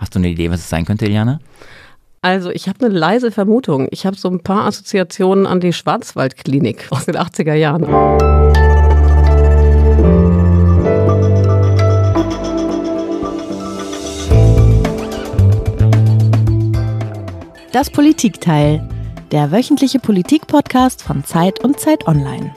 Hast du eine Idee, was es sein könnte, Iliana? Also ich habe eine leise Vermutung. Ich habe so ein paar Assoziationen an die Schwarzwaldklinik aus den 80er Jahren. Das Politikteil, der wöchentliche Politik-Podcast von Zeit und Zeit Online.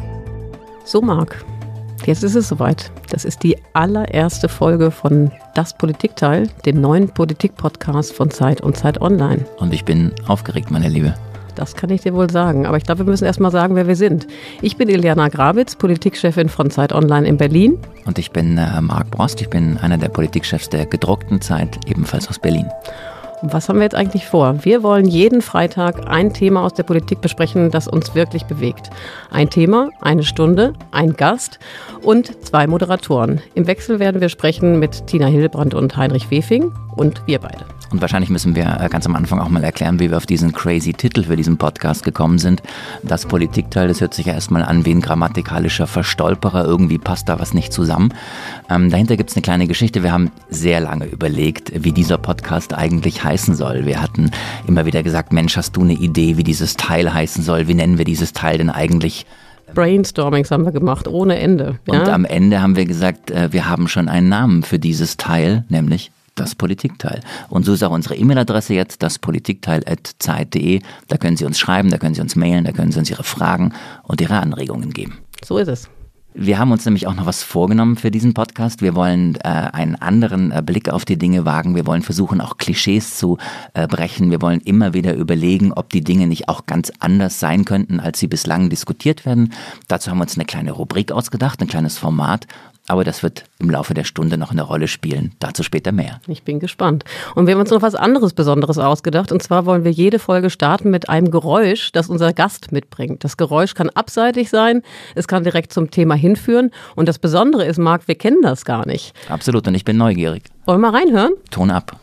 So, Marc, jetzt ist es soweit. Das ist die allererste Folge von Das Politikteil, dem neuen Politik-Podcast von Zeit und Zeit Online. Und ich bin aufgeregt, meine Liebe. Das kann ich dir wohl sagen, aber ich glaube, wir müssen erst mal sagen, wer wir sind. Ich bin Iliana Grawitz, Politikchefin von Zeit Online in Berlin. Und ich bin Marc Brost, ich bin einer der Politikchefs der gedruckten Zeit, ebenfalls aus Berlin. Und was haben wir jetzt eigentlich vor? Wir wollen jeden Freitag ein Thema aus der Politik besprechen, das uns wirklich bewegt. Ein Thema, eine Stunde, ein Gast und 2 Moderatoren. Im Wechsel werden wir sprechen mit Tina Hillebrand und Heinrich Wefing und wir beide. Und wahrscheinlich müssen wir ganz am Anfang auch mal erklären, wie wir auf diesen crazy Titel für diesen Podcast gekommen sind. Das Politikteil, das hört sich ja erstmal an wie ein grammatikalischer Verstolperer. Irgendwie passt da was nicht zusammen. Dahinter gibt es eine kleine Geschichte. Wir haben sehr lange überlegt, wie dieser Podcast eigentlich heißen soll. Wir hatten immer wieder gesagt, Mensch, hast du eine Idee, wie dieses Teil heißen soll? Wie nennen wir dieses Teil denn eigentlich? Brainstormings haben wir gemacht, ohne Ende. Ja? Und am Ende haben wir gesagt, wir haben schon einen Namen für dieses Teil, nämlich das Politikteil. Und so ist auch unsere E-Mail-Adresse jetzt, daspolitikteil@zeit.de. Da können Sie uns schreiben, da können Sie uns mailen, da können Sie uns Ihre Fragen und Ihre Anregungen geben. So ist es. Wir haben uns nämlich auch noch was vorgenommen für diesen Podcast. Wir wollen einen anderen Blick auf die Dinge wagen. Wir wollen versuchen, auch Klischees zu brechen. Wir wollen immer wieder überlegen, ob die Dinge nicht auch ganz anders sein könnten, als sie bislang diskutiert werden. Dazu haben wir uns eine kleine Rubrik ausgedacht, ein kleines Format. Aber das wird im Laufe der Stunde noch eine Rolle spielen. Dazu später mehr. Ich bin gespannt. Und wir haben uns noch was anderes Besonderes ausgedacht. Und zwar wollen wir jede Folge starten mit einem Geräusch, das unser Gast mitbringt. Das Geräusch kann abseitig sein, es kann direkt zum Thema hinführen. Und das Besondere ist, Marc, wir kennen das gar nicht. Absolut, und ich bin neugierig. Wollen wir mal reinhören? Ton ab.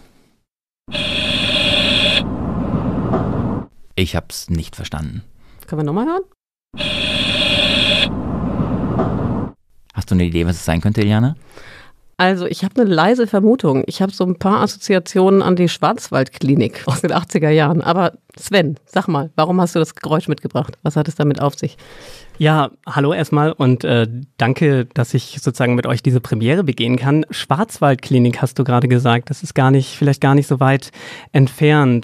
Ich hab's nicht verstanden. Können wir nochmal hören? Hast du eine Idee, was es sein könnte, Iliana? Also ich habe eine leise Vermutung. Ich habe so ein paar Assoziationen an die Schwarzwaldklinik aus den 80er Jahren. Aber Sven, sag mal, warum hast du das Geräusch mitgebracht? Was hat es damit auf sich? Ja, hallo erstmal und danke, dass ich sozusagen mit euch diese Premiere begehen kann. Schwarzwaldklinik hast du gerade gesagt. Das ist vielleicht gar nicht so weit entfernt.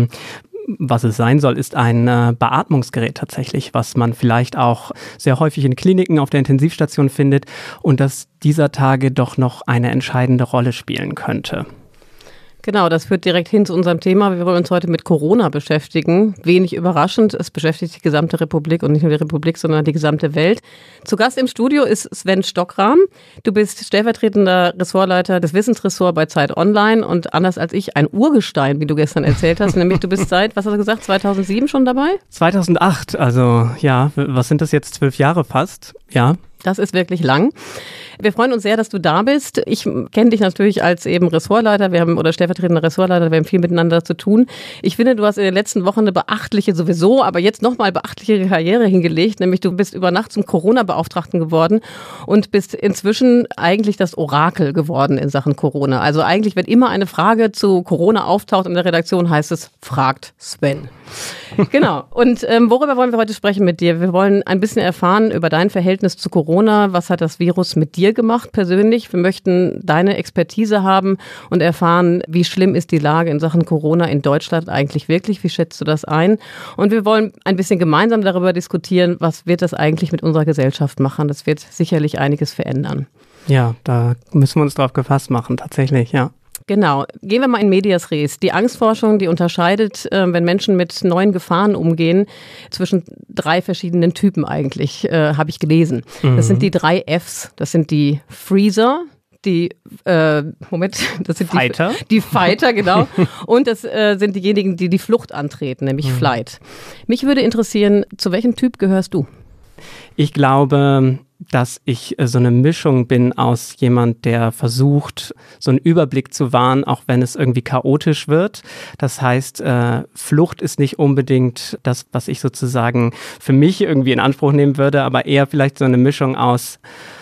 Was es sein soll, ist ein Beatmungsgerät tatsächlich, was man vielleicht auch sehr häufig in Kliniken auf der Intensivstation findet und das dieser Tage doch noch eine entscheidende Rolle spielen könnte. Genau, das führt direkt hin zu unserem Thema. Wir wollen uns heute mit Corona beschäftigen. Wenig überraschend, es beschäftigt die gesamte Republik und nicht nur die Republik, sondern die gesamte Welt. Zu Gast im Studio ist Sven Stockram. Du bist stellvertretender Ressortleiter des Wissensressorts bei Zeit Online und anders als ich ein Urgestein, wie du gestern erzählt hast. Nämlich du bist seit, was hast du gesagt, 2007 schon dabei? 2008, also ja, was sind das jetzt, 12 Jahre fast, ja. Das ist wirklich lang. Wir freuen uns sehr, dass du da bist. Ich kenne dich natürlich als eben Ressortleiter, oder stellvertretender Ressortleiter, wir haben viel miteinander zu tun. Ich finde, du hast in den letzten Wochen eine beachtliche sowieso, aber jetzt nochmal beachtliche Karriere hingelegt, nämlich du bist über Nacht zum Corona-Beauftragten geworden und bist inzwischen eigentlich das Orakel geworden in Sachen Corona. Also eigentlich, wenn immer eine Frage zu Corona auftaucht in der Redaktion, heißt es, fragt Sven. Genau. Und worüber wollen wir heute sprechen mit dir? Wir wollen ein bisschen erfahren über dein Verhältnis zu Corona. Was hat das Virus mit dir gemacht persönlich? Wir möchten deine Expertise haben und erfahren, wie schlimm ist die Lage in Sachen Corona in Deutschland eigentlich wirklich? Wie schätzt du das ein? Und wir wollen ein bisschen gemeinsam darüber diskutieren, was wird das eigentlich mit unserer Gesellschaft machen? Das wird sicherlich einiges verändern. Ja, da müssen wir uns drauf gefasst machen, tatsächlich, ja. Genau. Gehen wir mal in medias res. Die Angstforschung, die unterscheidet, wenn Menschen mit neuen Gefahren umgehen, zwischen 3 verschiedenen Typen eigentlich, habe ich gelesen. Das sind die 3 Fs. Das sind die Freezer, das sind Fighter. Die Fighter, genau. Und das sind diejenigen, die die Flucht antreten, nämlich Flight. Mich würde interessieren, zu welchem Typ gehörst du? Ich glaube, dass ich so eine Mischung bin aus jemand, der versucht, so einen Überblick zu wahren, auch wenn es irgendwie chaotisch wird. Das heißt, Flucht ist nicht unbedingt das, was ich sozusagen für mich irgendwie in Anspruch nehmen würde, aber eher vielleicht so eine Mischung aus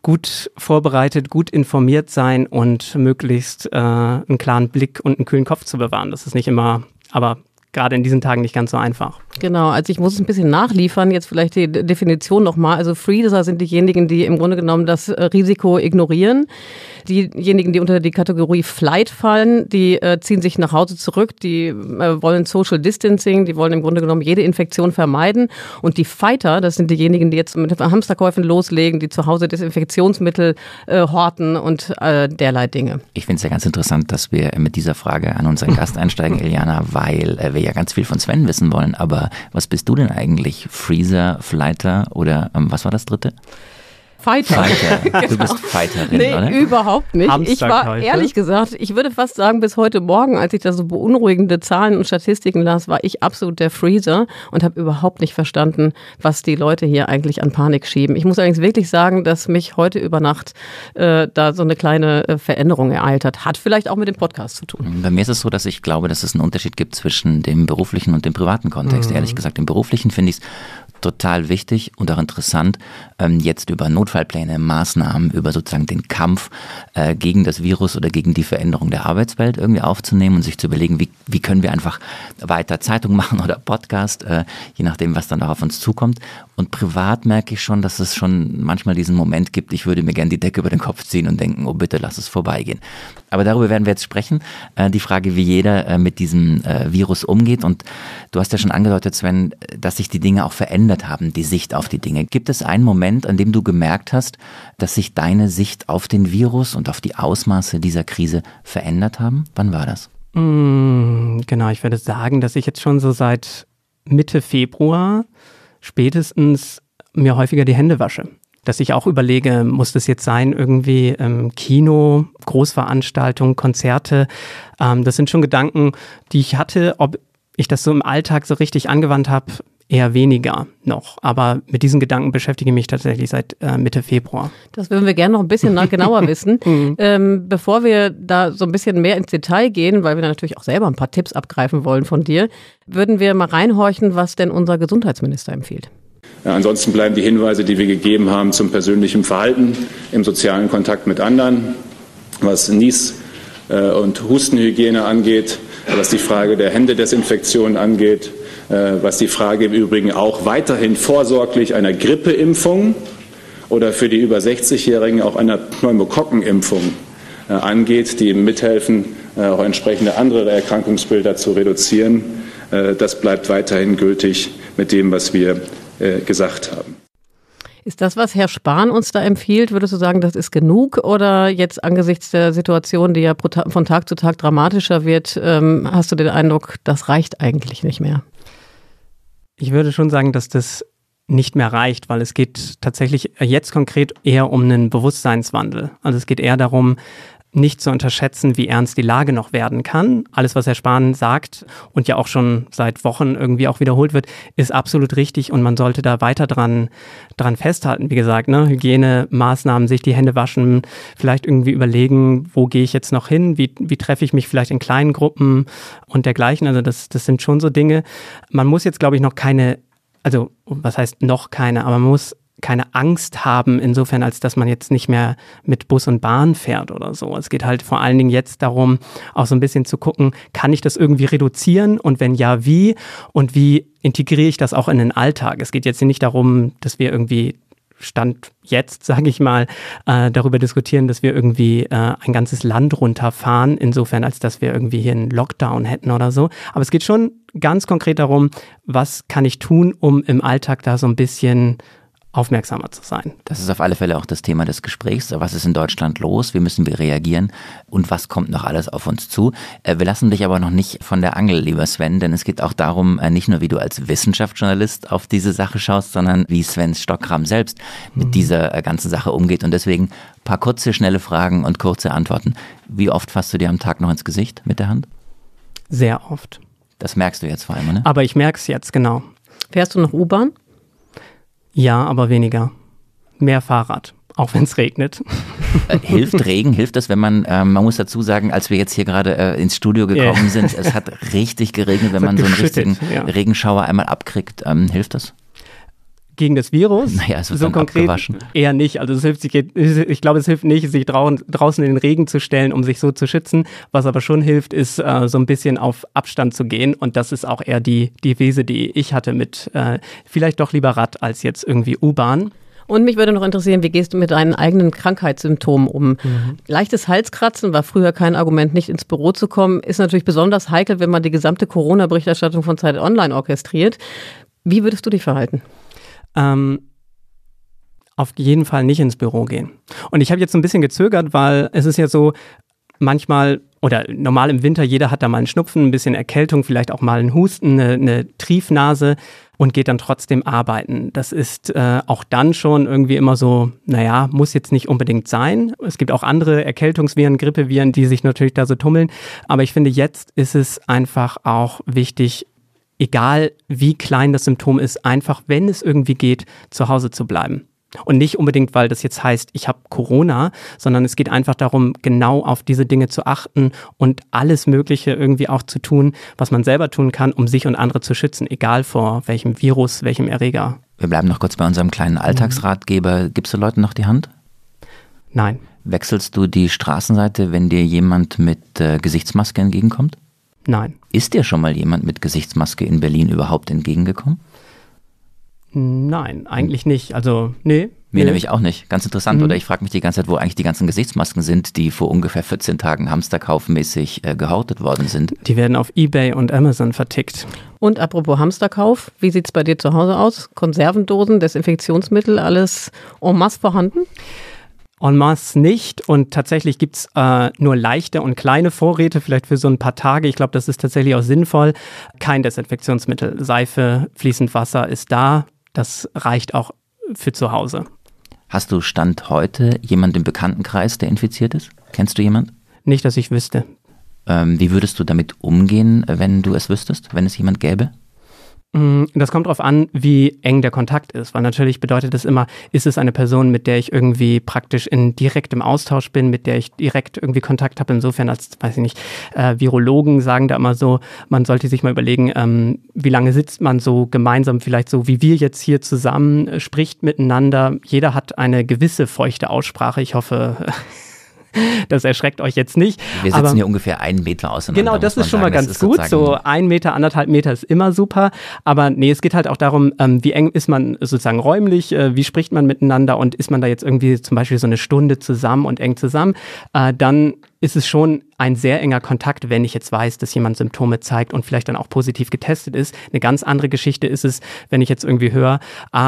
gut vorbereitet, gut informiert sein und möglichst einen klaren Blick und einen kühlen Kopf zu bewahren. Das ist nicht immer, aber gerade in diesen Tagen nicht ganz so einfach. Genau, also ich muss es ein bisschen nachliefern, jetzt vielleicht die Definition nochmal. Also Freezer sind diejenigen, die im Grunde genommen das Risiko ignorieren. Diejenigen, die unter die Kategorie Flight fallen, die ziehen sich nach Hause zurück, die wollen Social Distancing, die wollen im Grunde genommen jede Infektion vermeiden. Und die Fighter, das sind diejenigen, die jetzt mit Hamsterkäufen loslegen, die zu Hause Desinfektionsmittel horten und derlei Dinge. Ich finde es ja ganz interessant, dass wir mit dieser Frage an unseren Gast einsteigen, Iliana, weil wir ja ganz viel von Sven wissen wollen. Aber was bist du denn eigentlich? Freezer, Flighter oder was war das dritte? Fighter. Genau. Du bist Fighterin, nee, oder? Überhaupt nicht. Ich war, ehrlich gesagt, ich würde fast sagen, bis heute Morgen, als ich da so beunruhigende Zahlen und Statistiken las, war ich absolut der Freezer und habe überhaupt nicht verstanden, was die Leute hier eigentlich an Panik schieben. Ich muss allerdings wirklich sagen, dass mich heute über Nacht da so eine kleine Veränderung ereilt hat. Hat vielleicht auch mit dem Podcast zu tun. Bei mir ist es so, dass ich glaube, dass es einen Unterschied gibt zwischen dem beruflichen und dem privaten Kontext. Ehrlich gesagt, im beruflichen finde ich es total wichtig und auch interessant, jetzt über Notfallpläne, Maßnahmen, über sozusagen den Kampf gegen das Virus oder gegen die Veränderung der Arbeitswelt irgendwie aufzunehmen und sich zu überlegen, wie können wir einfach weiter Zeitung machen oder Podcast, je nachdem, was dann auch auf uns zukommt. Und privat merke ich schon, dass es schon manchmal diesen Moment gibt, ich würde mir gerne die Decke über den Kopf ziehen und denken, oh bitte lass es vorbeigehen. Aber darüber werden wir jetzt sprechen. Die Frage, wie jeder mit diesem Virus umgeht. Und du hast ja schon angedeutet, Sven, dass sich die Dinge auch verändert haben, die Sicht auf die Dinge. Gibt es einen Moment, an dem du gemerkt hast, dass sich deine Sicht auf den Virus und auf die Ausmaße dieser Krise verändert haben? Wann war das? Genau, ich würde sagen, dass ich jetzt schon so seit Mitte Februar spätestens mir häufiger die Hände wasche. Dass ich auch überlege, muss das jetzt sein, irgendwie Kino, Großveranstaltungen, Konzerte. Das sind schon Gedanken, die ich hatte. Ob ich das so im Alltag so richtig angewandt habe, eher weniger noch. Aber mit diesen Gedanken beschäftige ich mich tatsächlich seit Mitte Februar. Das würden wir gerne noch ein bisschen genauer wissen. Bevor wir da so ein bisschen mehr ins Detail gehen, weil wir natürlich auch selber ein paar Tipps abgreifen wollen von dir, würden wir mal reinhorchen, was denn unser Gesundheitsminister empfiehlt. Ja, ansonsten bleiben die Hinweise, die wir gegeben haben zum persönlichen Verhalten im sozialen Kontakt mit anderen, was Nies- und Hustenhygiene angeht, was die Frage der Händedesinfektion angeht, was die Frage im Übrigen auch weiterhin vorsorglich einer Grippeimpfung oder für die über 60-Jährigen auch einer Pneumokokkenimpfung angeht, die mithelfen, auch entsprechende andere Erkrankungsbilder zu reduzieren. Das bleibt weiterhin gültig mit dem, was wir gesagt haben. Ist das, was Herr Spahn uns da empfiehlt, würdest du sagen, das ist genug? Oder jetzt angesichts der Situation, die ja von Tag zu Tag dramatischer wird, hast du den Eindruck, das reicht eigentlich nicht mehr? Ich würde schon sagen, dass das nicht mehr reicht, weil es geht tatsächlich jetzt konkret eher um einen Bewusstseinswandel. Also es geht eher darum, nicht zu unterschätzen, wie ernst die Lage noch werden kann. Alles, was Herr Spahn sagt und ja auch schon seit Wochen irgendwie auch wiederholt wird, ist absolut richtig und man sollte da weiter dran festhalten. Wie gesagt, ne? Hygienemaßnahmen, sich die Hände waschen, vielleicht irgendwie überlegen, wo gehe ich jetzt noch hin, wie treffe ich mich vielleicht in kleinen Gruppen und dergleichen. Also das sind schon so Dinge. Man muss jetzt, glaube ich, noch keine, also was heißt noch keine, aber man muss keine Angst haben, insofern, als dass man jetzt nicht mehr mit Bus und Bahn fährt oder so. Es geht halt vor allen Dingen jetzt darum, auch so ein bisschen zu gucken, kann ich das irgendwie reduzieren und wenn ja, wie? Und wie integriere ich das auch in den Alltag? Es geht jetzt nicht darum, dass wir irgendwie Stand jetzt, sage ich mal, darüber diskutieren, dass wir irgendwie ein ganzes Land runterfahren, insofern, als dass wir irgendwie hier einen Lockdown hätten oder so. Aber es geht schon ganz konkret darum, was kann ich tun, um im Alltag da so ein bisschen aufmerksamer zu sein. Das ist auf alle Fälle auch das Thema des Gesprächs. Was ist in Deutschland los? Wie müssen wir reagieren? Und was kommt noch alles auf uns zu? Wir lassen dich aber noch nicht von der Angel, lieber Sven, denn es geht auch darum, nicht nur wie du als Wissenschaftsjournalist auf diese Sache schaust, sondern wie Sven Stockramm selbst mit dieser ganzen Sache umgeht. Und deswegen ein paar kurze, schnelle Fragen und kurze Antworten. Wie oft fasst du dir am Tag noch ins Gesicht mit der Hand? Sehr oft. Das merkst du jetzt vor allem, ne? Aber ich merke es jetzt, genau. Fährst du noch U-Bahn? Ja, aber weniger. Mehr Fahrrad, auch wenn es regnet. Hilft Regen? Hilft das, wenn man muss dazu sagen, als wir jetzt hier gerade ins Studio gekommen sind, es hat richtig geregnet, wenn man so einen richtigen Regenschauer einmal abkriegt. Hilft das? gegen das Virus. Naja, es wird so dann konkret abgewaschen. Eher nicht. Also ich glaube, es hilft nicht, sich draußen in den Regen zu stellen, um sich so zu schützen. Was aber schon hilft, ist so ein bisschen auf Abstand zu gehen. Und das ist auch eher die Devise, die ich hatte mit vielleicht doch lieber Rad als jetzt irgendwie U-Bahn. Und mich würde noch interessieren, wie gehst du mit deinen eigenen Krankheitssymptomen um? Leichtes Halskratzen war früher kein Argument, nicht ins Büro zu kommen. Ist natürlich besonders heikel, wenn man die gesamte Corona-Berichterstattung von Zeit Online orchestriert. Wie würdest du dich verhalten? Auf jeden Fall nicht ins Büro gehen. Und ich habe jetzt ein bisschen gezögert, weil es ist ja so, manchmal oder normal im Winter, jeder hat da mal einen Schnupfen, ein bisschen Erkältung, vielleicht auch mal einen Husten, eine Triefnase und geht dann trotzdem arbeiten. Das ist auch dann schon irgendwie immer so, naja, muss jetzt nicht unbedingt sein. Es gibt auch andere Erkältungsviren, Grippeviren, die sich natürlich da so tummeln. Aber ich finde, jetzt ist es einfach auch wichtig, egal wie klein das Symptom ist, einfach, wenn es irgendwie geht, zu Hause zu bleiben. Und nicht unbedingt, weil das jetzt heißt, ich habe Corona, sondern es geht einfach darum, genau auf diese Dinge zu achten und alles Mögliche irgendwie auch zu tun, was man selber tun kann, um sich und andere zu schützen, egal vor welchem Virus, welchem Erreger. Wir bleiben noch kurz bei unserem kleinen Alltagsratgeber. Gibst du Leuten noch die Hand? Nein. Wechselst du die Straßenseite, wenn dir jemand mit Gesichtsmaske entgegenkommt? Nein. Ist dir schon mal jemand mit Gesichtsmaske in Berlin überhaupt entgegengekommen? Nein, eigentlich nicht. Also, nee. Mir nämlich auch nicht. Ganz interessant. Oder ich frage mich die ganze Zeit, wo eigentlich die ganzen Gesichtsmasken sind, die vor ungefähr 14 Tagen hamsterkaufmäßig gehortet worden sind. Die werden auf eBay und Amazon vertickt. Und apropos Hamsterkauf, wie sieht es bei dir zu Hause aus? Konservendosen, Desinfektionsmittel, alles en masse vorhanden? En masse nicht und tatsächlich gibt es nur leichte und kleine Vorräte, vielleicht für so ein paar Tage. Ich glaube, das ist tatsächlich auch sinnvoll. Kein Desinfektionsmittel, Seife, fließend Wasser ist da. Das reicht auch für zu Hause. Hast du Stand heute jemanden im Bekanntenkreis, der infiziert ist? Kennst du jemanden? Nicht, dass ich wüsste. Wie würdest du damit umgehen, wenn du es wüsstest, wenn es jemand gäbe? Das kommt darauf an, wie eng der Kontakt ist, weil natürlich bedeutet es immer, ist es eine Person, mit der ich irgendwie praktisch in direktem Austausch bin, mit der ich direkt irgendwie Kontakt habe, insofern als, weiß ich nicht, Virologen sagen da immer so, man sollte sich mal überlegen, wie lange sitzt man so gemeinsam, vielleicht so wie wir jetzt hier zusammen, spricht miteinander, jeder hat eine gewisse feuchte Aussprache, ich hoffe... Das erschreckt euch jetzt nicht. Wir sitzen hier ungefähr 1 Meter auseinander. Genau, das ist schon mal ganz gut. So 1 Meter, 1,5 Meter ist immer super. Aber nee, es geht halt auch darum, wie eng ist man sozusagen räumlich, wie spricht man miteinander und ist man da jetzt irgendwie zum Beispiel so eine Stunde zusammen und eng zusammen, dann ist es schon ein sehr enger Kontakt, wenn ich jetzt weiß, dass jemand Symptome zeigt und vielleicht dann auch positiv getestet ist. Eine ganz andere Geschichte ist es, wenn ich jetzt irgendwie höre,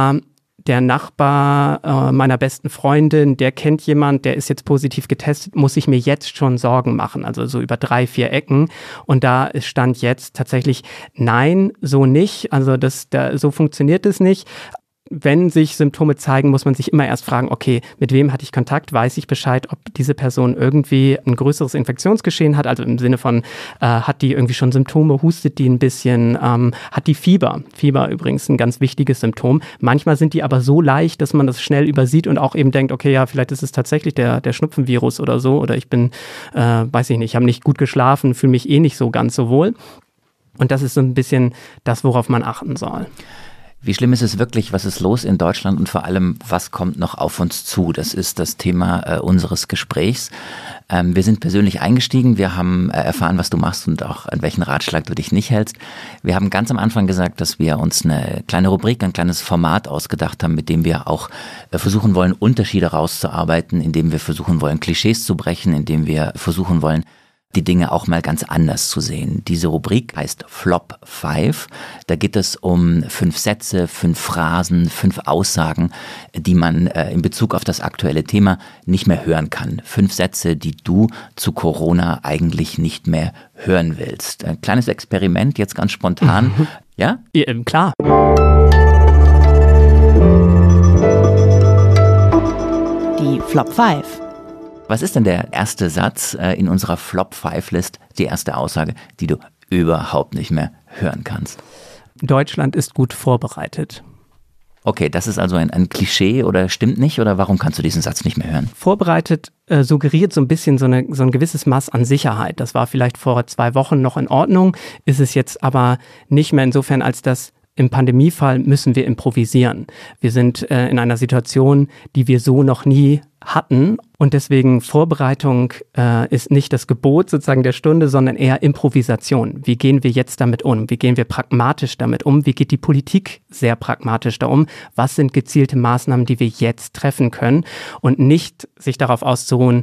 der Nachbar meiner besten Freundin, der kennt jemand, der ist jetzt positiv getestet, muss ich mir jetzt schon Sorgen machen, also so über 3, 4 Ecken. Und da stand jetzt tatsächlich, nein, so nicht, also so funktioniert es nicht. Wenn sich Symptome zeigen, muss man sich immer erst fragen, okay, mit wem hatte ich Kontakt? Weiß ich Bescheid, ob diese Person irgendwie ein größeres Infektionsgeschehen hat? Also im Sinne von, hat die irgendwie schon Symptome, hustet die ein bisschen, hat die Fieber? Fieber übrigens ein ganz wichtiges Symptom. Manchmal sind die aber so leicht, dass man das schnell übersieht und auch eben denkt, okay, ja, vielleicht ist es tatsächlich der Schnupfenvirus oder so. Oder ich bin, weiß ich nicht, habe nicht gut geschlafen, fühle mich eh nicht so ganz so wohl. Und das ist so ein bisschen das, worauf man achten soll. Wie schlimm ist es wirklich? Was ist los in Deutschland und vor allem, was kommt noch auf uns zu? Das ist das Thema unseres Gesprächs. Wir sind persönlich eingestiegen, wir haben erfahren, was du machst und auch an welchen Ratschlag du dich nicht hältst. Wir haben ganz am Anfang gesagt, dass wir uns eine kleine Rubrik, ein kleines Format ausgedacht haben, mit dem wir auch versuchen wollen, Unterschiede rauszuarbeiten, indem wir versuchen wollen, Klischees zu brechen, indem wir versuchen wollen, die Dinge auch mal ganz anders zu sehen. Diese Rubrik heißt Flop 5. Da geht es um 5 Sätze, 5 Phrasen, 5 Aussagen, die man in Bezug auf das aktuelle Thema nicht mehr hören kann. 5 Sätze, die du zu Corona eigentlich nicht mehr hören willst. Ein kleines Experiment, jetzt ganz spontan. Ja? Ja, klar. Die Flop 5. Was ist denn der erste Satz in unserer Flop-5-List, die erste Aussage, die du überhaupt nicht mehr hören kannst? Deutschland ist gut vorbereitet. Okay, das ist also ein Klischee oder stimmt nicht? Oder warum kannst du diesen Satz nicht mehr hören? Vorbereitet suggeriert so ein bisschen so ein gewisses Maß an Sicherheit. Das war vielleicht vor 2 Wochen noch in Ordnung, ist es jetzt aber nicht mehr insofern, als dass im Pandemiefall müssen wir improvisieren. Wir sind in einer Situation, die wir so noch nie hatten. Und deswegen Vorbereitung ist nicht das Gebot sozusagen der Stunde, sondern eher Improvisation. Wie gehen wir jetzt damit um? Wie gehen wir pragmatisch damit um? Wie geht die Politik sehr pragmatisch da um? Was sind gezielte Maßnahmen, die wir jetzt treffen können? Und nicht sich darauf auszuruhen,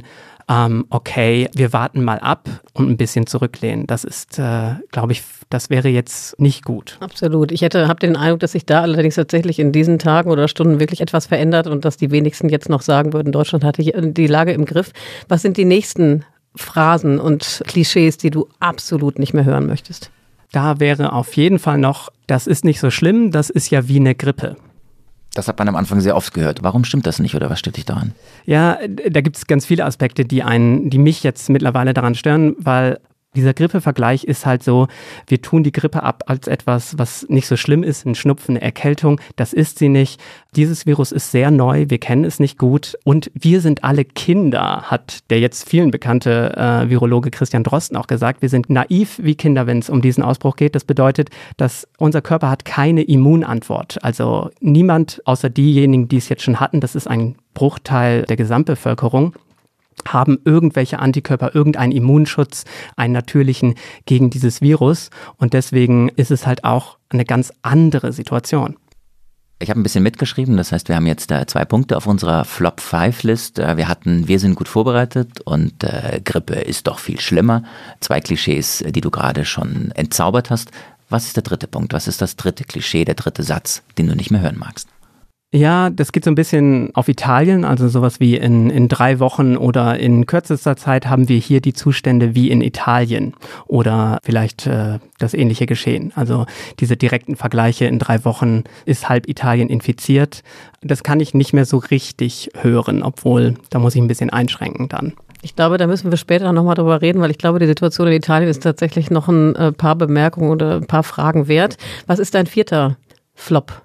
okay, wir warten mal ab und ein bisschen zurücklehnen. Das ist, glaube ich, das wäre jetzt nicht gut. Absolut. Ich habe den Eindruck, dass sich da allerdings tatsächlich in diesen Tagen oder Stunden wirklich etwas verändert und dass die wenigsten jetzt noch sagen würden, Deutschland hatte die Lage im Griff. Was sind die nächsten Phrasen und Klischees, die du absolut nicht mehr hören möchtest? Da wäre auf jeden Fall noch, das ist nicht so schlimm, das ist ja wie eine Grippe. Das hat man am Anfang sehr oft gehört. Warum stimmt das nicht oder was stört dich daran? Ja, da gibt es ganz viele Aspekte, die mich jetzt mittlerweile daran stören, weil dieser Grippevergleich ist halt so, wir tun die Grippe ab als etwas, was nicht so schlimm ist, ein Schnupfen, eine Erkältung. Das ist sie nicht. Dieses Virus ist sehr neu, wir kennen es nicht gut und wir sind alle Kinder, hat der jetzt vielen bekannte Virologe Christian Drosten auch gesagt. Wir sind naiv wie Kinder, wenn es um diesen Ausbruch geht. Das bedeutet, dass unser Körper hat keine Immunantwort. Also niemand außer diejenigen, die es jetzt schon hatten, das ist ein Bruchteil der Gesamtbevölkerung, haben irgendwelche Antikörper, irgendeinen Immunschutz, einen natürlichen gegen dieses Virus. Und deswegen ist es halt auch eine ganz andere Situation. Ich habe ein bisschen mitgeschrieben, das heißt, wir haben jetzt 2 Punkte auf unserer Flop-5-List. Wir hatten, wir sind gut vorbereitet und Grippe ist doch viel schlimmer. 2 Klischees, die du gerade schon entzaubert hast. Was ist der 3. Punkt? Was ist das 3. Klischee, der 3. Satz, den du nicht mehr hören magst? Ja, das geht so ein bisschen auf Italien, also sowas wie in 3 Wochen oder in kürzester Zeit haben wir hier die Zustände wie in Italien oder vielleicht das ähnliche Geschehen. Also diese direkten Vergleiche, in 3 Wochen ist halb Italien infiziert. Das kann ich nicht mehr so richtig hören, obwohl da muss ich ein bisschen einschränken dann. Ich glaube, da müssen wir später nochmal drüber reden, weil ich glaube, die Situation in Italien ist tatsächlich noch ein paar Bemerkungen oder ein paar Fragen wert. Was ist dein 4. Flop?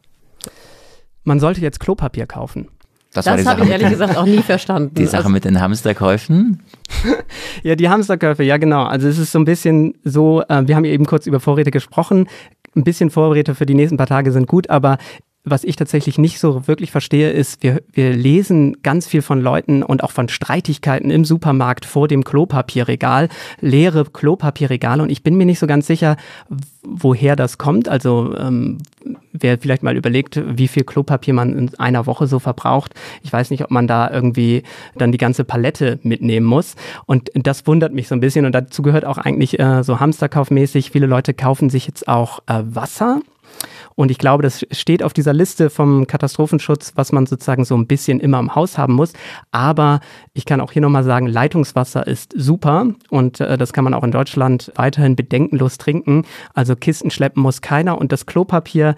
Man sollte jetzt Klopapier kaufen. Das habe ich ehrlich gesagt auch nie verstanden. Die Sache mit den Hamsterkäufen? Ja, die Hamsterkäufe, ja genau. Also es ist so ein bisschen so, wir haben ja eben kurz über Vorräte gesprochen. Ein bisschen Vorräte für die nächsten paar Tage sind gut, aber was ich tatsächlich nicht so wirklich verstehe, ist, wir lesen ganz viel von Leuten und auch von Streitigkeiten im Supermarkt vor dem Klopapierregal, leere Klopapierregale und ich bin mir nicht so ganz sicher, woher das kommt. Also wer vielleicht mal überlegt, wie viel Klopapier man in einer Woche so verbraucht. Ich weiß nicht, ob man da irgendwie dann die ganze Palette mitnehmen muss. Und das wundert mich so ein bisschen. Und dazu gehört auch eigentlich so hamsterkaufmäßig. Viele Leute kaufen sich jetzt auch Wasser. Und ich glaube, das steht auf dieser Liste vom Katastrophenschutz, was man sozusagen so ein bisschen immer im Haus haben muss. Aber ich kann auch hier nochmal sagen, Leitungswasser ist super und das kann man auch in Deutschland weiterhin bedenkenlos trinken. Also Kisten schleppen muss keiner und das Klopapier,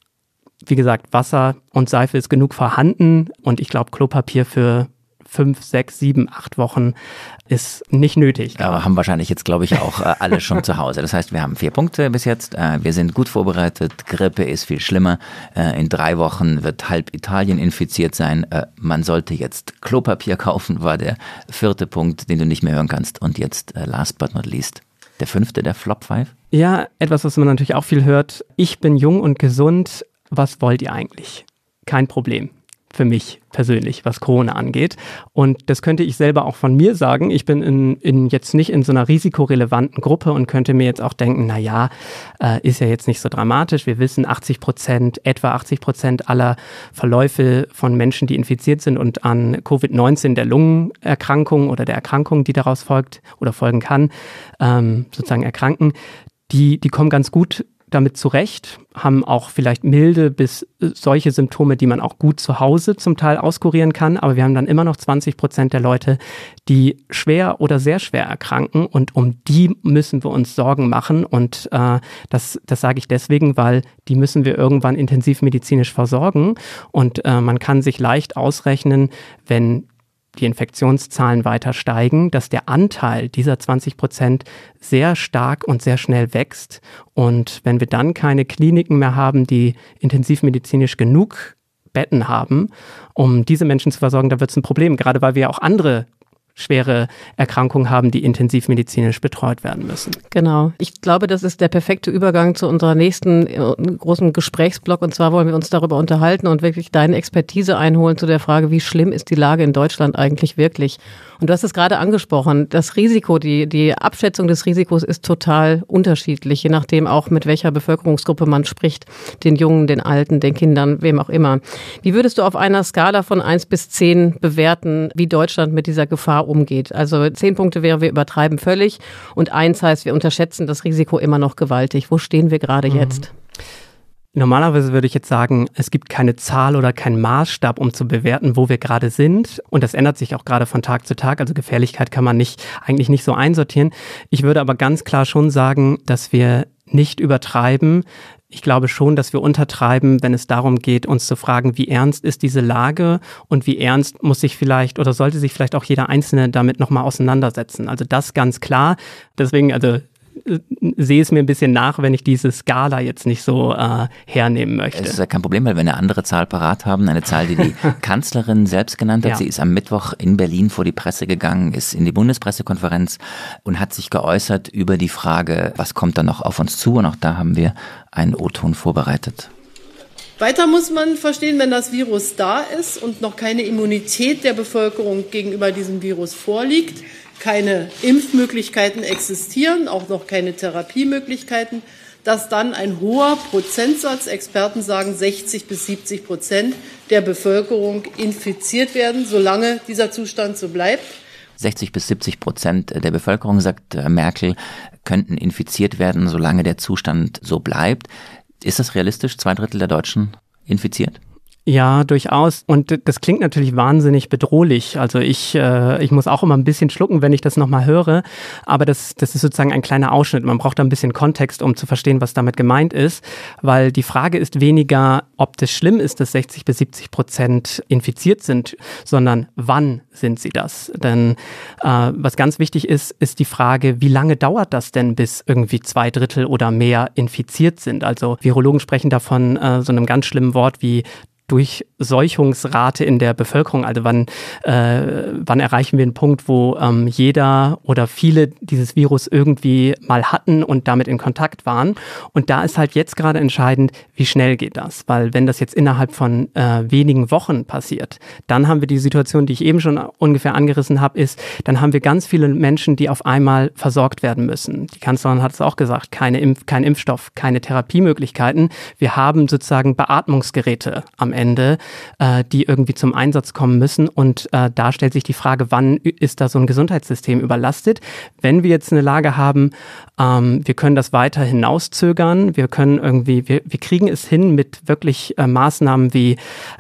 wie gesagt, Wasser und Seife ist genug vorhanden und ich glaube, Klopapier für 5, 6, 7, 8 Wochen ist nicht nötig. Aber haben wahrscheinlich jetzt, glaube ich, auch alle schon zu Hause. Das heißt, wir haben 4 Punkte bis jetzt. Wir sind gut vorbereitet. Grippe ist viel schlimmer. In 3 Wochen wird halb Italien infiziert sein. Man sollte jetzt Klopapier kaufen, war der 4. Punkt, den du nicht mehr hören kannst. Und jetzt, last but not least, der 5., der Flop 5. Ja, etwas, was man natürlich auch viel hört. Ich bin jung und gesund. Was wollt ihr eigentlich? Kein Problem. Für mich persönlich, was Corona angeht. Und das könnte ich selber auch von mir sagen. Ich bin jetzt nicht in so einer risikorelevanten Gruppe und könnte mir jetzt auch denken, naja, ist ja jetzt nicht so dramatisch. Wir wissen, etwa 80% aller Verläufe von Menschen, die infiziert sind und an Covid-19, der Lungenerkrankung oder der Erkrankung, die daraus folgt oder folgen kann, sozusagen erkranken, die kommen ganz gut damit zurecht, haben auch vielleicht milde bis solche Symptome, die man auch gut zu Hause zum Teil auskurieren kann. Aber wir haben dann immer noch 20% der Leute, die schwer oder sehr schwer erkranken. Und um die müssen wir uns Sorgen machen. Und das sage ich deswegen, weil die müssen wir irgendwann intensivmedizinisch versorgen. Und man kann sich leicht ausrechnen, wenn die Infektionszahlen weiter steigen, dass der Anteil dieser 20% sehr stark und sehr schnell wächst. Und wenn wir dann keine Kliniken mehr haben, die intensivmedizinisch genug Betten haben, um diese Menschen zu versorgen, dann wird es ein Problem, gerade weil wir auch andere schwere Erkrankungen haben, die intensivmedizinisch betreut werden müssen. Genau. Ich glaube, das ist der perfekte Übergang zu unserer nächsten großen Gesprächsblock. Und zwar wollen wir uns darüber unterhalten und wirklich deine Expertise einholen zu der Frage, wie schlimm ist die Lage in Deutschland eigentlich wirklich? Und du hast es gerade angesprochen, das Risiko, die Abschätzung des Risikos ist total unterschiedlich, je nachdem auch mit welcher Bevölkerungsgruppe man spricht, den Jungen, den Alten, den Kindern, wem auch immer. Wie würdest du auf einer Skala von 1 bis 10 bewerten, wie Deutschland mit dieser Gefahr umgeht? Also 10 Punkte wäre, wir übertreiben völlig und 1 heißt, wir unterschätzen das Risiko immer noch gewaltig. Wo stehen wir gerade jetzt? Normalerweise würde ich jetzt sagen, es gibt keine Zahl oder keinen Maßstab, um zu bewerten, wo wir gerade sind. Und das ändert sich auch gerade von Tag zu Tag. Also Gefährlichkeit kann man eigentlich nicht so einsortieren. Ich würde aber ganz klar schon sagen, dass wir nicht übertreiben. Ich glaube schon, dass wir untertreiben, wenn es darum geht, uns zu fragen, wie ernst ist diese Lage und wie ernst muss sich vielleicht oder sollte sich vielleicht auch jeder Einzelne damit nochmal auseinandersetzen. Also das ganz klar. Deswegen, sehe es mir ein bisschen nach, wenn ich diese Skala jetzt nicht so hernehmen möchte. Es ist ja kein Problem, weil wir eine andere Zahl parat haben, eine Zahl, die Kanzlerin selbst genannt hat. Ja. Sie ist am Mittwoch in Berlin vor die Presse gegangen, ist in die Bundespressekonferenz und hat sich geäußert über die Frage, was kommt da noch auf uns zu? Und auch da haben wir einen O-Ton vorbereitet. Weiter muss man verstehen, wenn das Virus da ist und noch keine Immunität der Bevölkerung gegenüber diesem Virus vorliegt, keine Impfmöglichkeiten existieren, auch noch keine Therapiemöglichkeiten, dass dann ein hoher Prozentsatz, Experten sagen 60-70% der Bevölkerung infiziert werden, solange dieser Zustand so bleibt. 60-70% der Bevölkerung, sagt Merkel, könnten infiziert werden, solange der Zustand so bleibt. Ist das realistisch? 2/3 der Deutschen infiziert? Ja, durchaus. Und das klingt natürlich wahnsinnig bedrohlich. Also ich muss auch immer ein bisschen schlucken, wenn ich das nochmal höre. Aber das ist sozusagen ein kleiner Ausschnitt. Man braucht da ein bisschen Kontext, um zu verstehen, was damit gemeint ist. Weil die Frage ist weniger, ob das schlimm ist, dass 60-70% infiziert sind, sondern wann sind sie das? Denn was ganz wichtig ist die Frage, wie lange dauert das denn, bis irgendwie 2/3 oder mehr infiziert sind? Also Virologen sprechen davon so einem ganz schlimmen Wort wie Durchseuchungsrate in der Bevölkerung, also wann erreichen wir einen Punkt, wo jeder oder viele dieses Virus irgendwie mal hatten und damit in Kontakt waren. Und da ist halt jetzt gerade entscheidend, wie schnell geht das? Weil wenn das jetzt innerhalb von wenigen Wochen passiert, dann haben wir die Situation, die ich eben schon ungefähr angerissen habe, dann haben wir ganz viele Menschen, die auf einmal versorgt werden müssen. Die Kanzlerin hat es auch gesagt, kein Impfstoff, keine Therapiemöglichkeiten. Wir haben sozusagen Beatmungsgeräte am Ende, die irgendwie zum Einsatz kommen müssen. Und da stellt sich die Frage, wann ist da so ein Gesundheitssystem überlastet? Wenn wir jetzt eine Lage haben, wir können das weiter hinauszögern, wir kriegen es hin mit wirklich Maßnahmen wie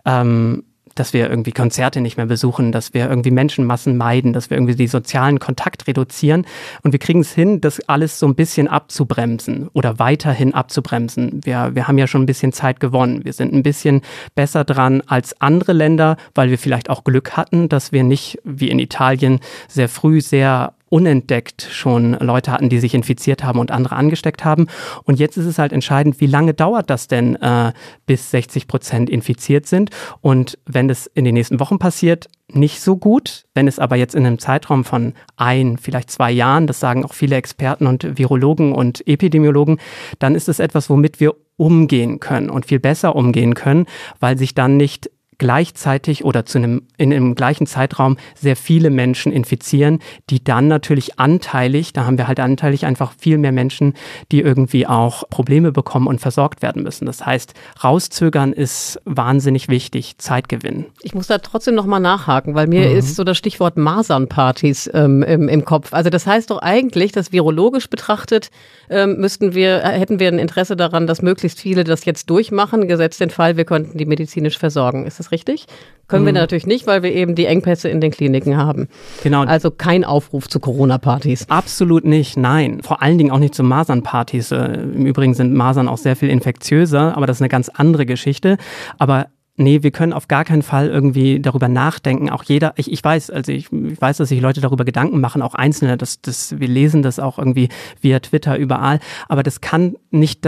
dass wir irgendwie Konzerte nicht mehr besuchen, dass wir irgendwie Menschenmassen meiden, dass wir irgendwie die sozialen Kontakt reduzieren. Und wir kriegen es hin, das alles so ein bisschen abzubremsen oder weiterhin abzubremsen. Wir haben ja schon ein bisschen Zeit gewonnen. Wir sind ein bisschen besser dran als andere Länder, weil wir vielleicht auch Glück hatten, dass wir nicht wie in Italien sehr früh sehr unentdeckt schon Leute hatten, die sich infiziert haben und andere angesteckt haben. Und jetzt ist es halt entscheidend, wie lange dauert das denn, bis 60% infiziert sind? Und wenn das in den nächsten Wochen passiert, nicht so gut. Wenn es aber jetzt in einem Zeitraum von vielleicht 2 Jahren, das sagen auch viele Experten und Virologen und Epidemiologen, dann ist es etwas, womit wir umgehen können und viel besser umgehen können, weil sich dann nicht gleichzeitig oder in einem gleichen Zeitraum sehr viele Menschen infizieren, die dann natürlich da haben wir halt anteilig einfach viel mehr Menschen, die irgendwie auch Probleme bekommen und versorgt werden müssen. Das heißt, rauszögern ist wahnsinnig wichtig, Zeit gewinnen. Ich muss da trotzdem nochmal nachhaken, weil mir ist so das Stichwort Masernpartys im Kopf. Also das heißt doch eigentlich, dass virologisch betrachtet hätten wir ein Interesse daran, dass möglichst viele das jetzt durchmachen, gesetzt den Fall, wir könnten die medizinisch versorgen. Ist das richtig? Können wir natürlich nicht, weil wir eben die Engpässe in den Kliniken haben. Genau. Also kein Aufruf zu Corona-Partys. Absolut nicht, nein. Vor allen Dingen auch nicht zu Masernpartys. Im Übrigen sind Masern auch sehr viel infektiöser, aber das ist eine ganz andere Geschichte. Aber nee, wir können auf gar keinen Fall irgendwie darüber nachdenken. Auch jeder, ich weiß, dass sich Leute darüber Gedanken machen, auch Einzelne, wir lesen das auch irgendwie via Twitter überall, aber das kann nicht das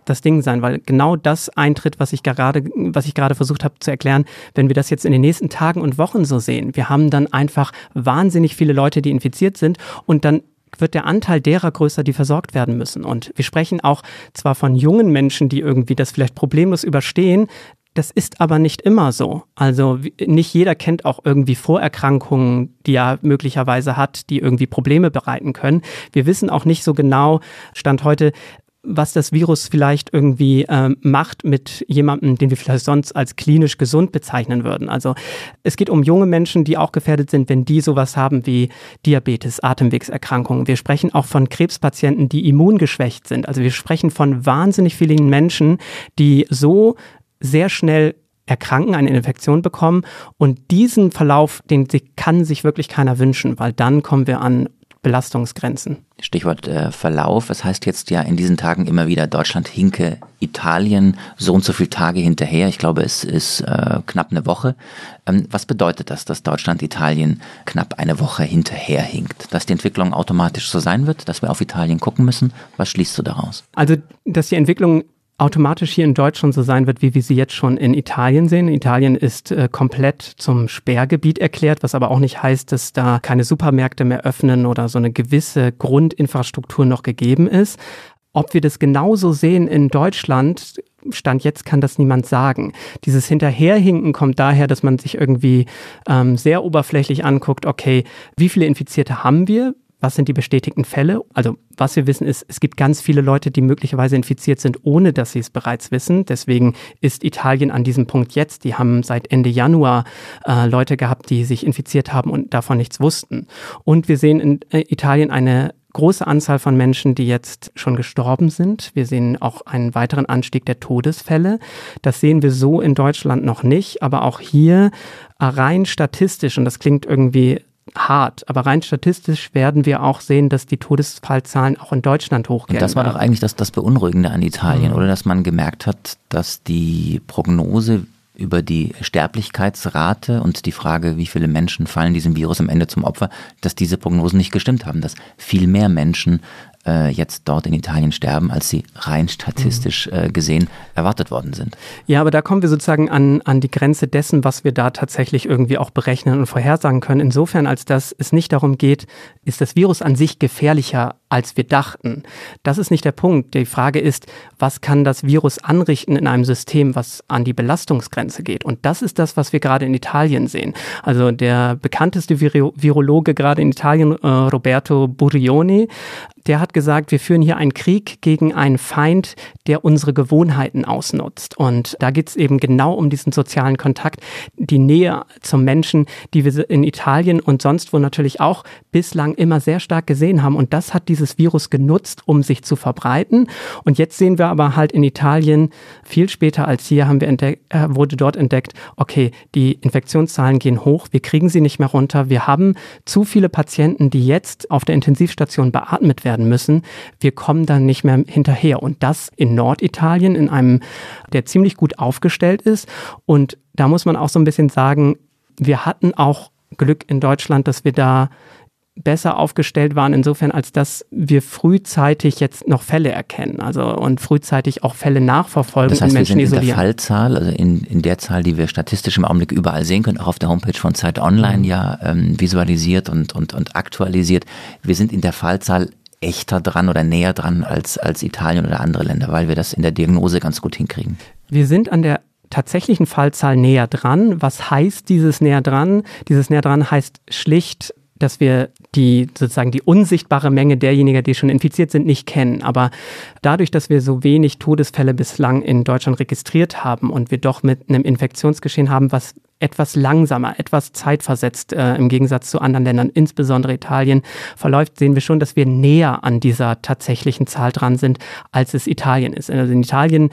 das Ding sein, weil genau das eintritt, was ich gerade versucht habe zu erklären, wenn wir das jetzt in den nächsten Tagen und Wochen so sehen. Wir haben dann einfach wahnsinnig viele Leute, die infiziert sind und dann wird der Anteil derer größer, die versorgt werden müssen. Und wir sprechen auch zwar von jungen Menschen, die irgendwie das vielleicht problemlos überstehen, das ist aber nicht immer so. Also nicht jeder kennt auch irgendwie Vorerkrankungen, die er möglicherweise hat, die irgendwie Probleme bereiten können. Wir wissen auch nicht so genau, Stand heute, was das Virus vielleicht irgendwie macht mit jemandem, den wir vielleicht sonst als klinisch gesund bezeichnen würden. Also es geht um junge Menschen, die auch gefährdet sind, wenn die sowas haben wie Diabetes, Atemwegserkrankungen. Wir sprechen auch von Krebspatienten, die immungeschwächt sind. Also wir sprechen von wahnsinnig vielen Menschen, die so sehr schnell erkranken, eine Infektion bekommen. Und diesen Verlauf, den kann sich wirklich keiner wünschen, weil dann kommen wir an Belastungsgrenzen. Stichwort Verlauf. Es heißt jetzt ja in diesen Tagen immer wieder, Deutschland hinke Italien so und so viele Tage hinterher. Ich glaube, es ist knapp eine Woche. Was bedeutet das, dass Deutschland Italien knapp eine Woche hinterher hinkt? Dass die Entwicklung automatisch so sein wird, dass wir auf Italien gucken müssen? Was schließt du daraus? Also, dass die Entwicklung automatisch hier in Deutschland so sein wird, wie wir sie jetzt schon in Italien sehen. Italien ist komplett zum Sperrgebiet erklärt, was aber auch nicht heißt, dass da keine Supermärkte mehr öffnen oder so eine gewisse Grundinfrastruktur noch gegeben ist. Ob wir das genauso sehen in Deutschland, Stand jetzt kann das niemand sagen. Dieses Hinterherhinken kommt daher, dass man sich irgendwie sehr oberflächlich anguckt, okay, wie viele Infizierte haben wir? Was sind die bestätigten Fälle? Also was wir wissen ist, es gibt ganz viele Leute, die möglicherweise infiziert sind, ohne dass sie es bereits wissen. Deswegen ist Italien an diesem Punkt jetzt. Die haben seit Ende Januar Leute gehabt, die sich infiziert haben und davon nichts wussten. Und wir sehen in Italien eine große Anzahl von Menschen, die jetzt schon gestorben sind. Wir sehen auch einen weiteren Anstieg der Todesfälle. Das sehen wir so in Deutschland noch nicht. Aber auch hier rein statistisch, und das klingt irgendwie hart, aber rein statistisch werden wir auch sehen, dass die Todesfallzahlen auch in Deutschland hochgehen. Und das war doch eigentlich das Beunruhigende an Italien, oder? Dass man gemerkt hat, dass die Prognose über die Sterblichkeitsrate und die Frage, wie viele Menschen fallen diesem Virus am Ende zum Opfer, dass diese Prognosen nicht gestimmt haben, dass viel mehr Menschen jetzt dort in Italien sterben, als sie rein statistisch gesehen erwartet worden sind. Ja, aber da kommen wir sozusagen an die Grenze dessen, was wir da tatsächlich irgendwie auch berechnen und vorhersagen können. Insofern, als dass es nicht darum geht, ist das Virus an sich gefährlicher, als wir dachten. Das ist nicht der Punkt. Die Frage ist, was kann das Virus anrichten in einem System, was an die Belastungsgrenze geht? Und das ist das, was wir gerade in Italien sehen. Also der bekannteste Virologe gerade in Italien, Roberto Burioni, der hat gesagt, wir führen hier einen Krieg gegen einen Feind, der unsere Gewohnheiten ausnutzt. Und da geht es eben genau um diesen sozialen Kontakt, die Nähe zum Menschen, die wir in Italien und sonst wo natürlich auch bislang immer sehr stark gesehen haben. Und das hat dieses Virus genutzt, um sich zu verbreiten. Und jetzt sehen wir aber halt in Italien, viel später als hier wurde dort entdeckt, okay, die Infektionszahlen gehen hoch, wir kriegen sie nicht mehr runter. Wir haben zu viele Patienten, die jetzt auf der Intensivstation beatmet werden müssen. Wir kommen dann nicht mehr hinterher. Und das in Norditalien, in einem, der ziemlich gut aufgestellt ist. Und da muss man auch so ein bisschen sagen, wir hatten auch Glück in Deutschland, dass wir da besser aufgestellt waren, insofern, als dass wir frühzeitig jetzt noch Fälle erkennen, also und frühzeitig auch Fälle nachverfolgen. Das heißt, und Menschen wir sind in isolieren. Der Fallzahl, also in der Zahl, die wir statistisch im Augenblick überall sehen können, auch auf der Homepage von Zeit Online visualisiert und aktualisiert. Wir sind in der Fallzahl echter dran oder näher dran als Italien oder andere Länder, weil wir das in der Diagnose ganz gut hinkriegen. Wir sind an der tatsächlichen Fallzahl näher dran. Was heißt dieses näher dran? Dieses näher dran heißt schlicht, dass wir die unsichtbare Menge derjenigen, die schon infiziert sind, nicht kennen. Aber dadurch, dass wir so wenig Todesfälle bislang in Deutschland registriert haben und wir doch mit einem Infektionsgeschehen haben, was etwas langsamer, etwas zeitversetzt im Gegensatz zu anderen Ländern, insbesondere Italien, verläuft, sehen wir schon, dass wir näher an dieser tatsächlichen Zahl dran sind, als es Italien ist. Also in Italien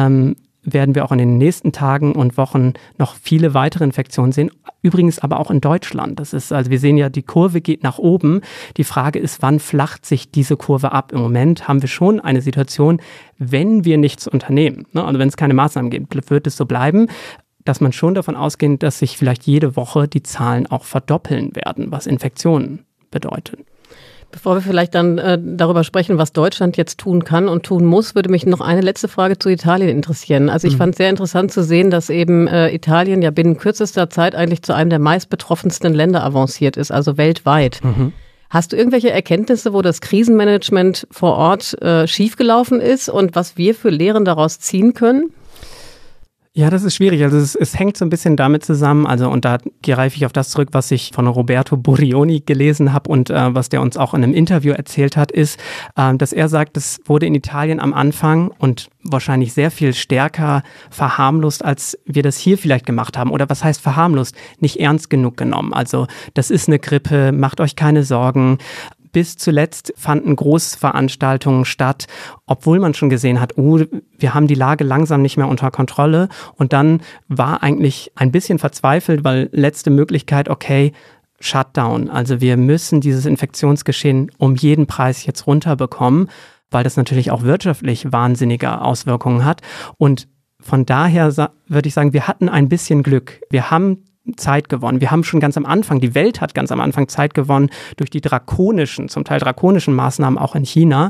werden wir auch in den nächsten Tagen und Wochen noch viele weitere Infektionen sehen. Übrigens aber auch in Deutschland. Also wir sehen ja, die Kurve geht nach oben. Die Frage ist, wann flacht sich diese Kurve ab? Im Moment haben wir schon eine Situation, wenn wir nichts unternehmen, also wenn es keine Maßnahmen gibt, wird es so bleiben, dass man schon davon ausgeht, dass sich vielleicht jede Woche die Zahlen auch verdoppeln werden, was Infektionen bedeutet. Bevor wir vielleicht dann darüber sprechen, was Deutschland jetzt tun kann und tun muss, würde mich noch eine letzte Frage zu Italien interessieren. Also ich fand es sehr interessant zu sehen, dass eben Italien ja binnen kürzester Zeit eigentlich zu einem der meistbetroffensten Länder avanciert ist, also weltweit. Hast du irgendwelche Erkenntnisse, wo das Krisenmanagement vor Ort schiefgelaufen ist und was wir für Lehren daraus ziehen können? Ja, das ist schwierig. Also es hängt so ein bisschen damit zusammen, also und da greife ich auf das zurück, was ich von Roberto Burioni gelesen habe und was der uns auch in einem Interview erzählt hat, ist, dass er sagt, es wurde in Italien am Anfang und wahrscheinlich sehr viel stärker verharmlost, als wir das hier vielleicht gemacht haben. Oder was heißt verharmlost? Nicht ernst genug genommen. Also das ist eine Grippe, macht euch keine Sorgen. Bis zuletzt fanden Großveranstaltungen statt, obwohl man schon gesehen hat, wir haben die Lage langsam nicht mehr unter Kontrolle. Und dann war eigentlich ein bisschen verzweifelt, weil letzte Möglichkeit, okay, Shutdown. Also wir müssen dieses Infektionsgeschehen um jeden Preis jetzt runterbekommen, weil das natürlich auch wirtschaftlich wahnsinnige Auswirkungen hat. Und von daher würde ich sagen, wir hatten ein bisschen Glück. Wir haben Zeit gewonnen. Wir haben schon ganz am Anfang, die Welt hat ganz am Anfang Zeit gewonnen durch die zum Teil drakonischen Maßnahmen auch in China,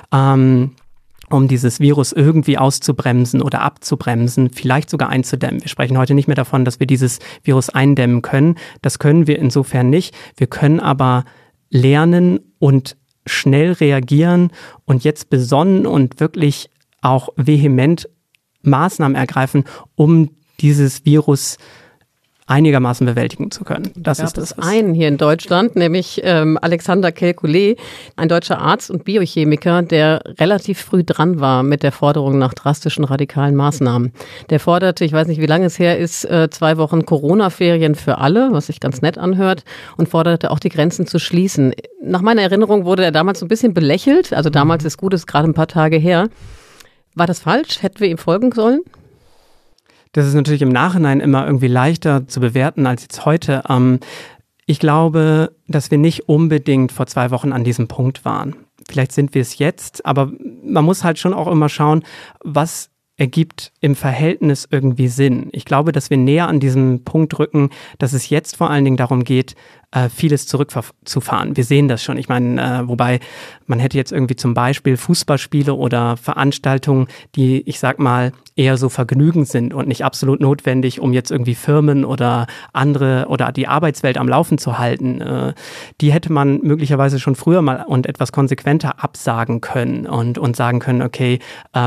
um dieses Virus irgendwie auszubremsen oder abzubremsen, vielleicht sogar einzudämmen. Wir sprechen heute nicht mehr davon, dass wir dieses Virus eindämmen können. Das können wir insofern nicht. Wir können aber lernen und schnell reagieren und jetzt besonnen und wirklich auch vehement Maßnahmen ergreifen, um dieses Virus einigermaßen bewältigen zu können. Das ist das. Einen hier in Deutschland, nämlich Alexander Kekulé, ein deutscher Arzt und Biochemiker, der relativ früh dran war mit der Forderung nach drastischen, radikalen Maßnahmen. Der forderte, ich weiß nicht, wie lange es her ist, 2 Wochen Corona-Ferien für alle, was sich ganz nett anhört, und forderte auch die Grenzen zu schließen. Nach meiner Erinnerung wurde er damals so ein bisschen belächelt, also damals ist gut, ist gerade ein paar Tage her. War das falsch? Hätten wir ihm folgen sollen? Das ist natürlich im Nachhinein immer irgendwie leichter zu bewerten als jetzt heute. Ich glaube, dass wir nicht unbedingt vor 2 Wochen an diesem Punkt waren. Vielleicht sind wir es jetzt, aber man muss halt schon auch immer schauen, was ergibt im Verhältnis irgendwie Sinn. Ich glaube, dass wir näher an diesem Punkt rücken, dass es jetzt vor allen Dingen darum geht, vieles zurückzufahren. Wir sehen das schon. Ich meine, wobei man hätte jetzt irgendwie zum Beispiel Fußballspiele oder Veranstaltungen, die, ich sag mal, eher so Vergnügen sind und nicht absolut notwendig, um jetzt irgendwie Firmen oder andere oder die Arbeitswelt am Laufen zu halten. Die hätte man möglicherweise schon früher mal und etwas konsequenter absagen können und sagen können, okay,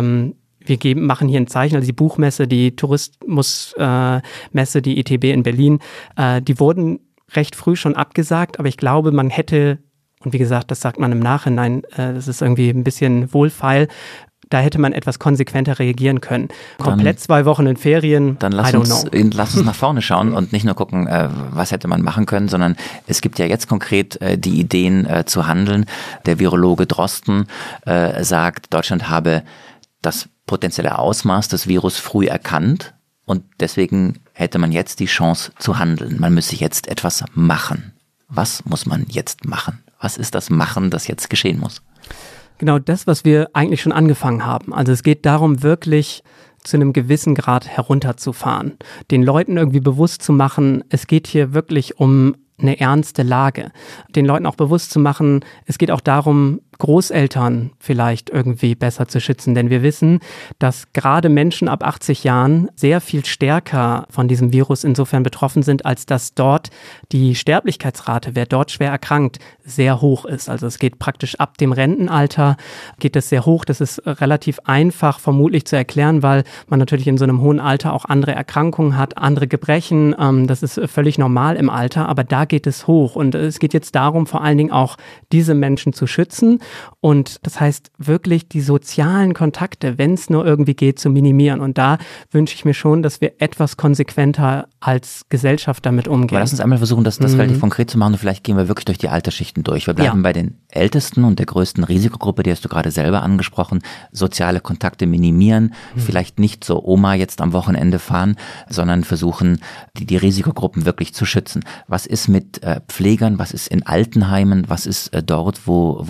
wir machen hier ein Zeichen, also die Buchmesse, die Tourismusmesse, die ITB in Berlin, die wurden recht früh schon abgesagt, aber ich glaube, man hätte, und wie gesagt, das sagt man im Nachhinein, das ist irgendwie ein bisschen wohlfeil, da hätte man etwas konsequenter reagieren können. Komplett 2 Wochen in Ferien, dann lass uns nach vorne schauen und nicht nur gucken, was hätte man machen können, sondern es gibt ja jetzt konkret die Ideen zu handeln. Der Virologe Drosten sagt, Deutschland habe das potenzielle Ausmaß des Virus früh erkannt und deswegen hätte man jetzt die Chance zu handeln. Man müsse jetzt etwas machen. Was muss man jetzt machen? Was ist das Machen, das jetzt geschehen muss? Genau das, was wir eigentlich schon angefangen haben. Also es geht darum, wirklich zu einem gewissen Grad herunterzufahren. Den Leuten irgendwie bewusst zu machen, es geht hier wirklich um eine ernste Lage. Den Leuten auch bewusst zu machen, es geht auch darum, Großeltern vielleicht irgendwie besser zu schützen. Denn wir wissen, dass gerade Menschen ab 80 Jahren sehr viel stärker von diesem Virus insofern betroffen sind, als dass dort die Sterblichkeitsrate, wer dort schwer erkrankt, sehr hoch ist. Also es geht praktisch ab dem Rentenalter, geht es sehr hoch. Das ist relativ einfach vermutlich zu erklären, weil man natürlich in so einem hohen Alter auch andere Erkrankungen hat, andere Gebrechen. Das ist völlig normal im Alter, aber da geht es hoch. Und es geht jetzt darum, vor allen Dingen auch diese Menschen zu schützen. Und das heißt wirklich die sozialen Kontakte, wenn es nur irgendwie geht, zu minimieren. Und da wünsche ich mir schon, dass wir etwas konsequenter als Gesellschaft damit umgehen. Aber lass uns einmal versuchen, das relativ konkret zu machen und vielleicht gehen wir wirklich durch die Altersschichten durch. Wir bleiben bei den Ältesten und der größten Risikogruppe, die hast du gerade selber angesprochen. Soziale Kontakte minimieren, vielleicht nicht so Oma jetzt am Wochenende fahren, sondern versuchen, die Risikogruppen wirklich zu schützen. Was ist mit Pflegern, was ist in Altenheimen, was ist dort, wo einfach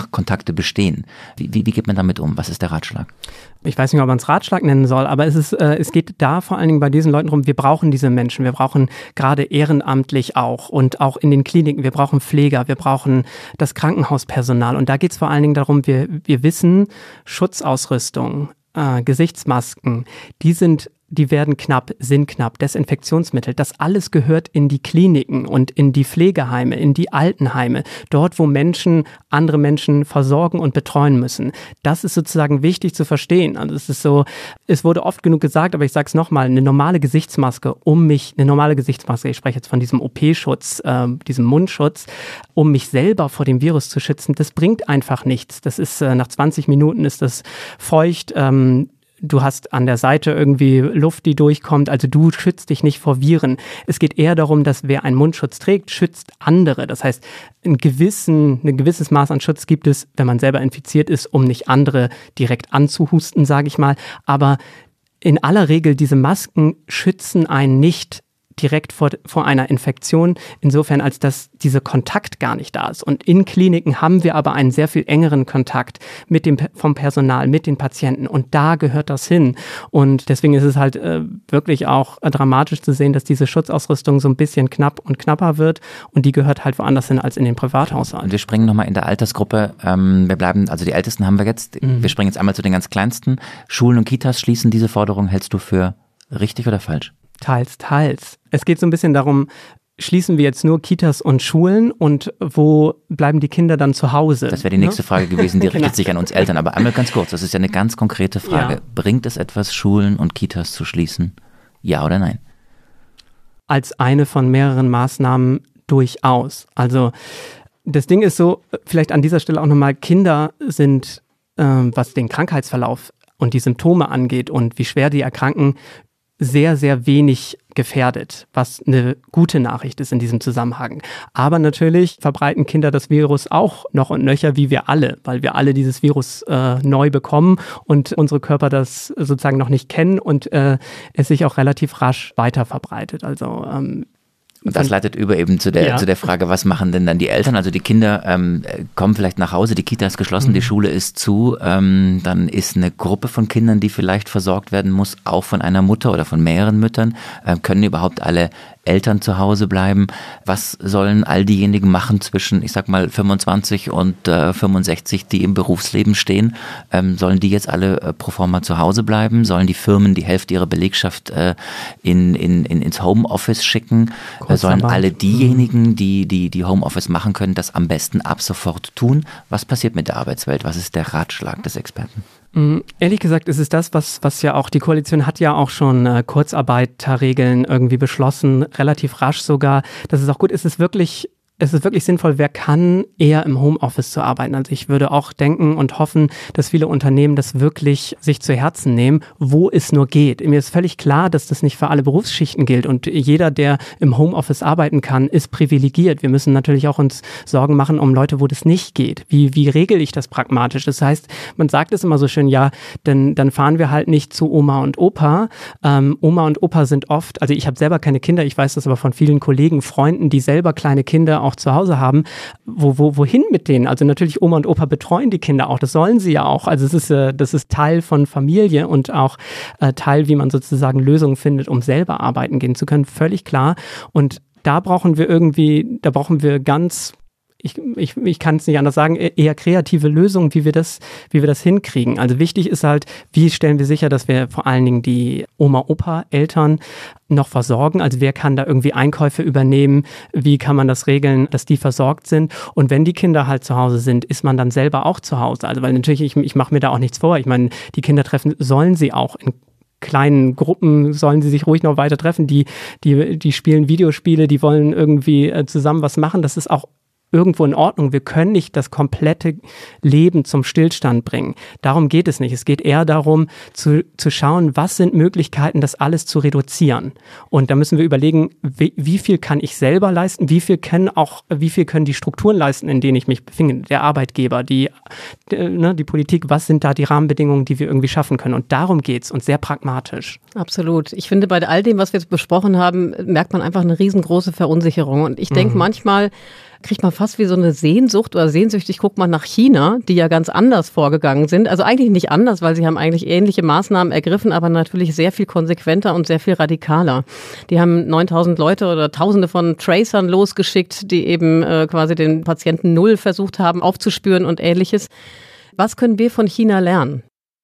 noch Kontakte bestehen. Wie geht man damit um? Was ist der Ratschlag? Ich weiß nicht, ob man es Ratschlag nennen soll, aber es geht da vor allen Dingen bei diesen Leuten darum, wir brauchen diese Menschen. Wir brauchen gerade ehrenamtlich auch und auch in den Kliniken, wir brauchen Pfleger, wir brauchen das Krankenhauspersonal. Und da geht es vor allen Dingen darum, wir wissen, Schutzausrüstung, Gesichtsmasken, die werden knapp, sind knapp, Desinfektionsmittel, das alles gehört in die Kliniken und in die Pflegeheime, in die Altenheime, dort, wo Menschen andere Menschen versorgen und betreuen müssen. Das ist sozusagen wichtig zu verstehen. Also es ist so, es wurde oft genug gesagt, aber ich sage es nochmal, eine normale Gesichtsmaske, ich spreche jetzt von diesem OP-Schutz, diesem Mundschutz, um mich selber vor dem Virus zu schützen, das bringt einfach nichts. Das ist, nach 20 Minuten ist das feucht, du hast an der Seite irgendwie Luft, die durchkommt, also du schützt dich nicht vor Viren. Es geht eher darum, dass wer einen Mundschutz trägt, schützt andere. Das heißt, ein gewisses Maß an Schutz gibt es, wenn man selber infiziert ist, um nicht andere direkt anzuhusten, sage ich mal. Aber in aller Regel, diese Masken schützen einen nicht direkt vor einer Infektion, insofern als dass dieser Kontakt gar nicht da ist. Und in Kliniken haben wir aber einen sehr viel engeren Kontakt vom Personal, mit den Patienten und da gehört das hin. Und deswegen ist es halt wirklich auch dramatisch zu sehen, dass diese Schutzausrüstung so ein bisschen knapp und knapper wird und die gehört halt woanders hin als in den Privathaushalten. Und wir springen nochmal in der Altersgruppe, wir bleiben, also die Ältesten haben wir jetzt, wir springen jetzt einmal zu den ganz Kleinsten. Schulen und Kitas schließen diese Forderung, hältst du für richtig oder falsch? Teils, teils. Es geht so ein bisschen darum, schließen wir jetzt nur Kitas und Schulen und wo bleiben die Kinder dann zu Hause? Das wäre die nächste Frage gewesen, die richtet sich an uns Eltern. Aber einmal ganz kurz, das ist ja eine ganz konkrete Frage. Ja. Bringt es etwas, Schulen und Kitas zu schließen? Ja oder nein? Als eine von mehreren Maßnahmen durchaus. Also das Ding ist so, vielleicht an dieser Stelle auch nochmal, Kinder sind, was den Krankheitsverlauf und die Symptome angeht und wie schwer die erkranken, sehr, sehr wenig gefährdet, was eine gute Nachricht ist in diesem Zusammenhang. Aber natürlich verbreiten Kinder das Virus auch noch und nöcher wie wir alle, weil wir alle dieses Virus neu bekommen und unsere Körper das sozusagen noch nicht kennen und es sich auch relativ rasch weiter verbreitet. Also und das leitet über eben zu der Frage, was machen denn dann die Eltern? Also die Kinder kommen vielleicht nach Hause, die Kita ist geschlossen, die Schule ist zu, dann ist eine Gruppe von Kindern, die vielleicht versorgt werden muss, auch von einer Mutter oder von mehreren Müttern. Können überhaupt alle Eltern zu Hause bleiben? Was sollen all diejenigen machen zwischen, ich sag mal, 25 und 65, die im Berufsleben stehen? Sollen die jetzt alle pro forma zu Hause bleiben? Sollen die Firmen die Hälfte ihrer Belegschaft ins Homeoffice schicken? Sollen alle diejenigen, die Homeoffice machen können, das am besten ab sofort tun? Was passiert mit der Arbeitswelt? Was ist der Ratschlag des Experten? Ehrlich gesagt ist es das, was ja auch, die Koalition hat ja auch schon Kurzarbeiterregeln irgendwie beschlossen, relativ rasch sogar. Das ist auch gut. Es ist wirklich sinnvoll, wer kann, eher im Homeoffice zu arbeiten. Also ich würde auch denken und hoffen, dass viele Unternehmen das wirklich sich zu Herzen nehmen, wo es nur geht. Mir ist völlig klar, dass das nicht für alle Berufsschichten gilt und jeder, der im Homeoffice arbeiten kann, ist privilegiert. Wir müssen natürlich auch uns Sorgen machen um Leute, wo das nicht geht. Wie regel ich das pragmatisch? Das heißt, man sagt es immer so schön, ja, dann fahren wir halt nicht zu Oma und Opa. Oma und Opa sind oft, also ich habe selber keine Kinder, ich weiß das aber von vielen Kollegen, Freunden, die selber kleine Kinder auch zu Hause haben, wohin mit denen? Also natürlich Oma und Opa betreuen die Kinder auch, das sollen sie ja auch. Also das ist Teil von Familie und auch Teil, wie man sozusagen Lösungen findet, um selber arbeiten gehen zu können, völlig klar. Und da brauchen wir ganz, ich kann es nicht anders sagen, eher kreative Lösungen, wie wir das hinkriegen. Also wichtig ist halt, wie stellen wir sicher, dass wir vor allen Dingen die Oma, Opa, Eltern noch versorgen. Also wer kann da irgendwie Einkäufe übernehmen? Wie kann man das regeln, dass die versorgt sind? Und wenn die Kinder halt zu Hause sind, ist man dann selber auch zu Hause. Also weil natürlich, ich mache mir da auch nichts vor. Ich meine, die Kinder treffen, sollen sie auch in kleinen Gruppen, sollen sie sich ruhig noch weiter treffen. Die spielen Videospiele, die wollen irgendwie zusammen was machen. Das ist auch irgendwo in Ordnung. Wir können nicht das komplette Leben zum Stillstand bringen. Darum geht es nicht. Es geht eher darum, zu schauen, was sind Möglichkeiten, das alles zu reduzieren. Und da müssen wir überlegen, wie viel kann ich selber leisten, wie viel können die Strukturen leisten, in denen ich mich befinde, der Arbeitgeber, die Politik, was sind da die Rahmenbedingungen, die wir irgendwie schaffen können. Und darum geht's und sehr pragmatisch. Absolut. Ich finde, bei all dem, was wir jetzt besprochen haben, merkt man einfach eine riesengroße Verunsicherung. Und ich denke manchmal, kriegt man fast wie so eine Sehnsucht oder sehnsüchtig guckt man nach China, die ja ganz anders vorgegangen sind. Also eigentlich nicht anders, weil sie haben eigentlich ähnliche Maßnahmen ergriffen, aber natürlich sehr viel konsequenter und sehr viel radikaler. Die haben 9000 Leute oder Tausende von Tracern losgeschickt, die eben quasi den Patienten Null versucht haben aufzuspüren und Ähnliches. Was können wir von China lernen?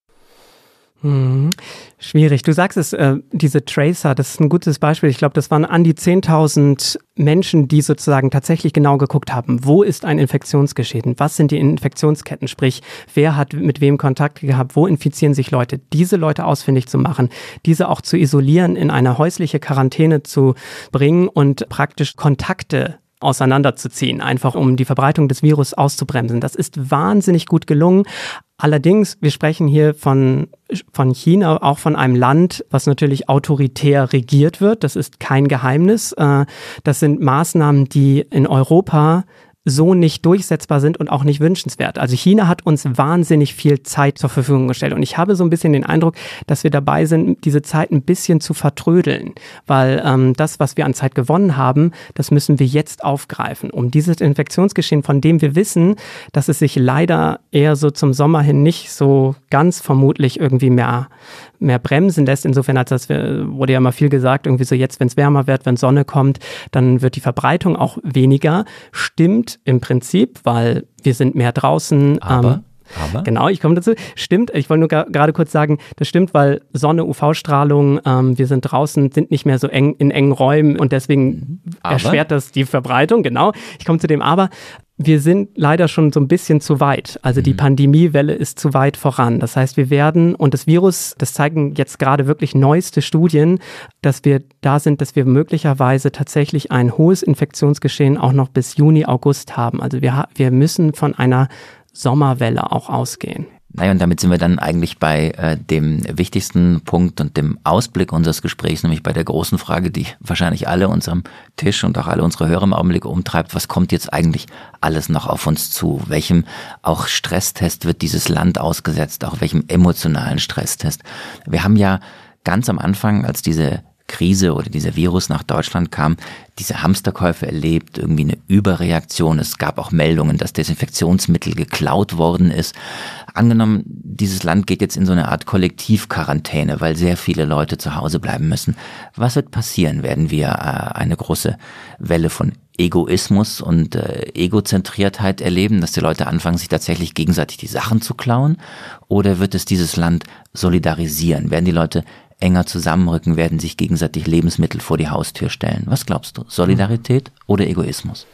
Schwierig. Du sagst es, diese Tracer, das ist ein gutes Beispiel. Ich glaube, das waren an die 10.000 Menschen, die sozusagen tatsächlich genau geguckt haben, wo ist ein Infektionsgeschehen, was sind die Infektionsketten, sprich, wer hat mit wem Kontakt gehabt, wo infizieren sich Leute, diese Leute ausfindig zu machen, diese auch zu isolieren, in eine häusliche Quarantäne zu bringen und praktisch Kontakte auseinanderzuziehen, einfach um die Verbreitung des Virus auszubremsen. Das ist wahnsinnig gut gelungen. Allerdings, wir sprechen hier von China, auch von einem Land, was natürlich autoritär regiert wird. Das ist kein Geheimnis. Das sind Maßnahmen, die in Europa so nicht durchsetzbar sind und auch nicht wünschenswert. Also China hat uns wahnsinnig viel Zeit zur Verfügung gestellt und ich habe so ein bisschen den Eindruck, dass wir dabei sind, diese Zeit ein bisschen zu vertrödeln, weil das, was wir an Zeit gewonnen haben, das müssen wir jetzt aufgreifen, um dieses Infektionsgeschehen, von dem wir wissen, dass es sich leider eher so zum Sommer hin nicht so ganz vermutlich irgendwie mehr bremsen lässt. Insofern, als das wurde ja immer viel gesagt, irgendwie so jetzt, wenn es wärmer wird, wenn Sonne kommt, dann wird die Verbreitung auch weniger. Stimmt im Prinzip, weil wir sind mehr draußen. Aber? Genau, ich komme dazu. Stimmt, ich wollte nur gerade kurz sagen, das stimmt, weil Sonne, UV-Strahlung, wir sind draußen, sind nicht mehr so eng in engen Räumen und deswegen erschwert das die Verbreitung. Genau, ich komme zu dem Aber. Wir sind leider schon so ein bisschen zu weit. Also die Pandemiewelle ist zu weit voran. Das heißt, wir werden, und das Virus, das zeigen jetzt gerade wirklich neueste Studien, dass wir da sind, dass wir möglicherweise tatsächlich ein hohes Infektionsgeschehen auch noch bis Juni, August haben. Also wir müssen von einer Sommerwelle auch ausgehen. Naja, und damit sind wir dann eigentlich bei dem wichtigsten Punkt und dem Ausblick unseres Gesprächs, nämlich bei der großen Frage, die wahrscheinlich alle uns am Tisch und auch alle unsere Hörer im Augenblick umtreibt. Was kommt jetzt eigentlich alles noch auf uns zu? Welchem auch Stresstest wird dieses Land ausgesetzt? Auch welchem emotionalen Stresstest? Wir haben ja ganz am Anfang, als diese Krise oder dieser Virus nach Deutschland kam, diese Hamsterkäufe erlebt, irgendwie eine Überreaktion. Es gab auch Meldungen, dass Desinfektionsmittel geklaut worden ist. Angenommen, dieses Land geht jetzt in so eine Art Kollektivquarantäne, weil sehr viele Leute zu Hause bleiben müssen. Was wird passieren? Werden wir eine große Welle von Egoismus und Egozentriertheit erleben, dass die Leute anfangen, sich tatsächlich gegenseitig die Sachen zu klauen? Oder wird es dieses Land solidarisieren? Werden die Leute enger zusammenrücken, werden sich gegenseitig Lebensmittel vor die Haustür stellen? Was glaubst du? Solidarität oder Egoismus?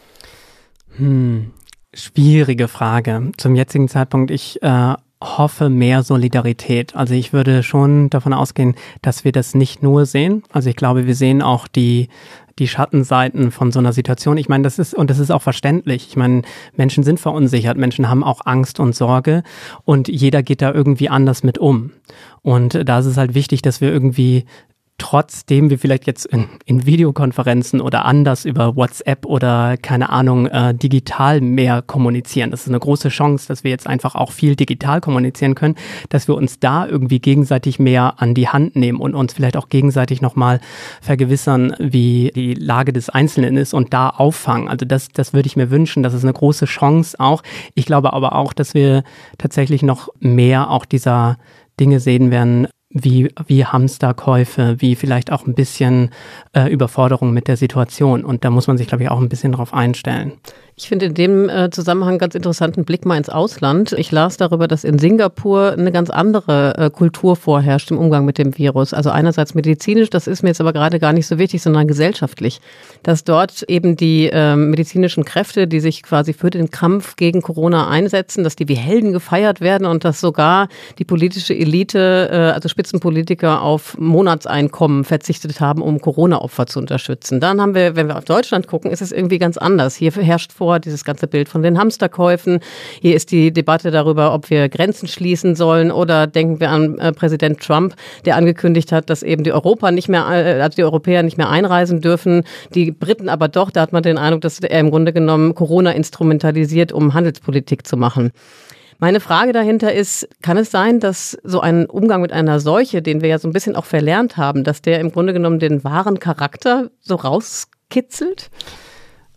Schwierige Frage. Zum jetzigen Zeitpunkt, ich hoffe mehr Solidarität. Also ich würde schon davon ausgehen, dass wir das nicht nur sehen. Also ich glaube, wir sehen auch die Schattenseiten von so einer Situation. Ich meine, das ist auch verständlich. Ich meine, Menschen sind verunsichert, Menschen haben auch Angst und Sorge und jeder geht da irgendwie anders mit um. Und da ist es halt wichtig, dass wir irgendwie trotzdem wir vielleicht jetzt in Videokonferenzen oder anders über WhatsApp oder keine Ahnung digital mehr kommunizieren. Das ist eine große Chance, dass wir jetzt einfach auch viel digital kommunizieren können, dass wir uns da irgendwie gegenseitig mehr an die Hand nehmen und uns vielleicht auch gegenseitig nochmal vergewissern, wie die Lage des Einzelnen ist und da auffangen. Also das würde ich mir wünschen. Das ist eine große Chance auch. Ich glaube aber auch, dass wir tatsächlich noch mehr auch dieser Dinge sehen werden, wie Hamsterkäufe, wie vielleicht auch ein bisschen Überforderung mit der Situation. Und da muss man sich, glaube ich, auch ein bisschen drauf einstellen. Ich finde in dem Zusammenhang ganz interessanten Blick mal ins Ausland. Ich las darüber, dass in Singapur eine ganz andere Kultur vorherrscht im Umgang mit dem Virus. Also einerseits medizinisch, das ist mir jetzt aber gerade gar nicht so wichtig, sondern gesellschaftlich. Dass dort eben die medizinischen Kräfte, die sich quasi für den Kampf gegen Corona einsetzen, dass die wie Helden gefeiert werden und dass sogar die politische Elite, also Spitzenpolitiker, auf Monatseinkommen verzichtet haben, um Corona-Opfer zu unterstützen. Dann haben wir, wenn wir auf Deutschland gucken, ist es irgendwie ganz anders. Hier herrscht vor dieses ganze Bild von den Hamsterkäufen. Hier ist die Debatte darüber, ob wir Grenzen schließen sollen, oder denken wir an Präsident Trump, der angekündigt hat, dass eben die Europäer nicht mehr einreisen dürfen, die Briten aber doch. Da hat man den Eindruck, dass er im Grunde genommen Corona instrumentalisiert, um Handelspolitik zu machen. Meine Frage dahinter ist, kann es sein, dass so ein Umgang mit einer Seuche, den wir ja so ein bisschen auch verlernt haben, dass der im Grunde genommen den wahren Charakter so rauskitzelt?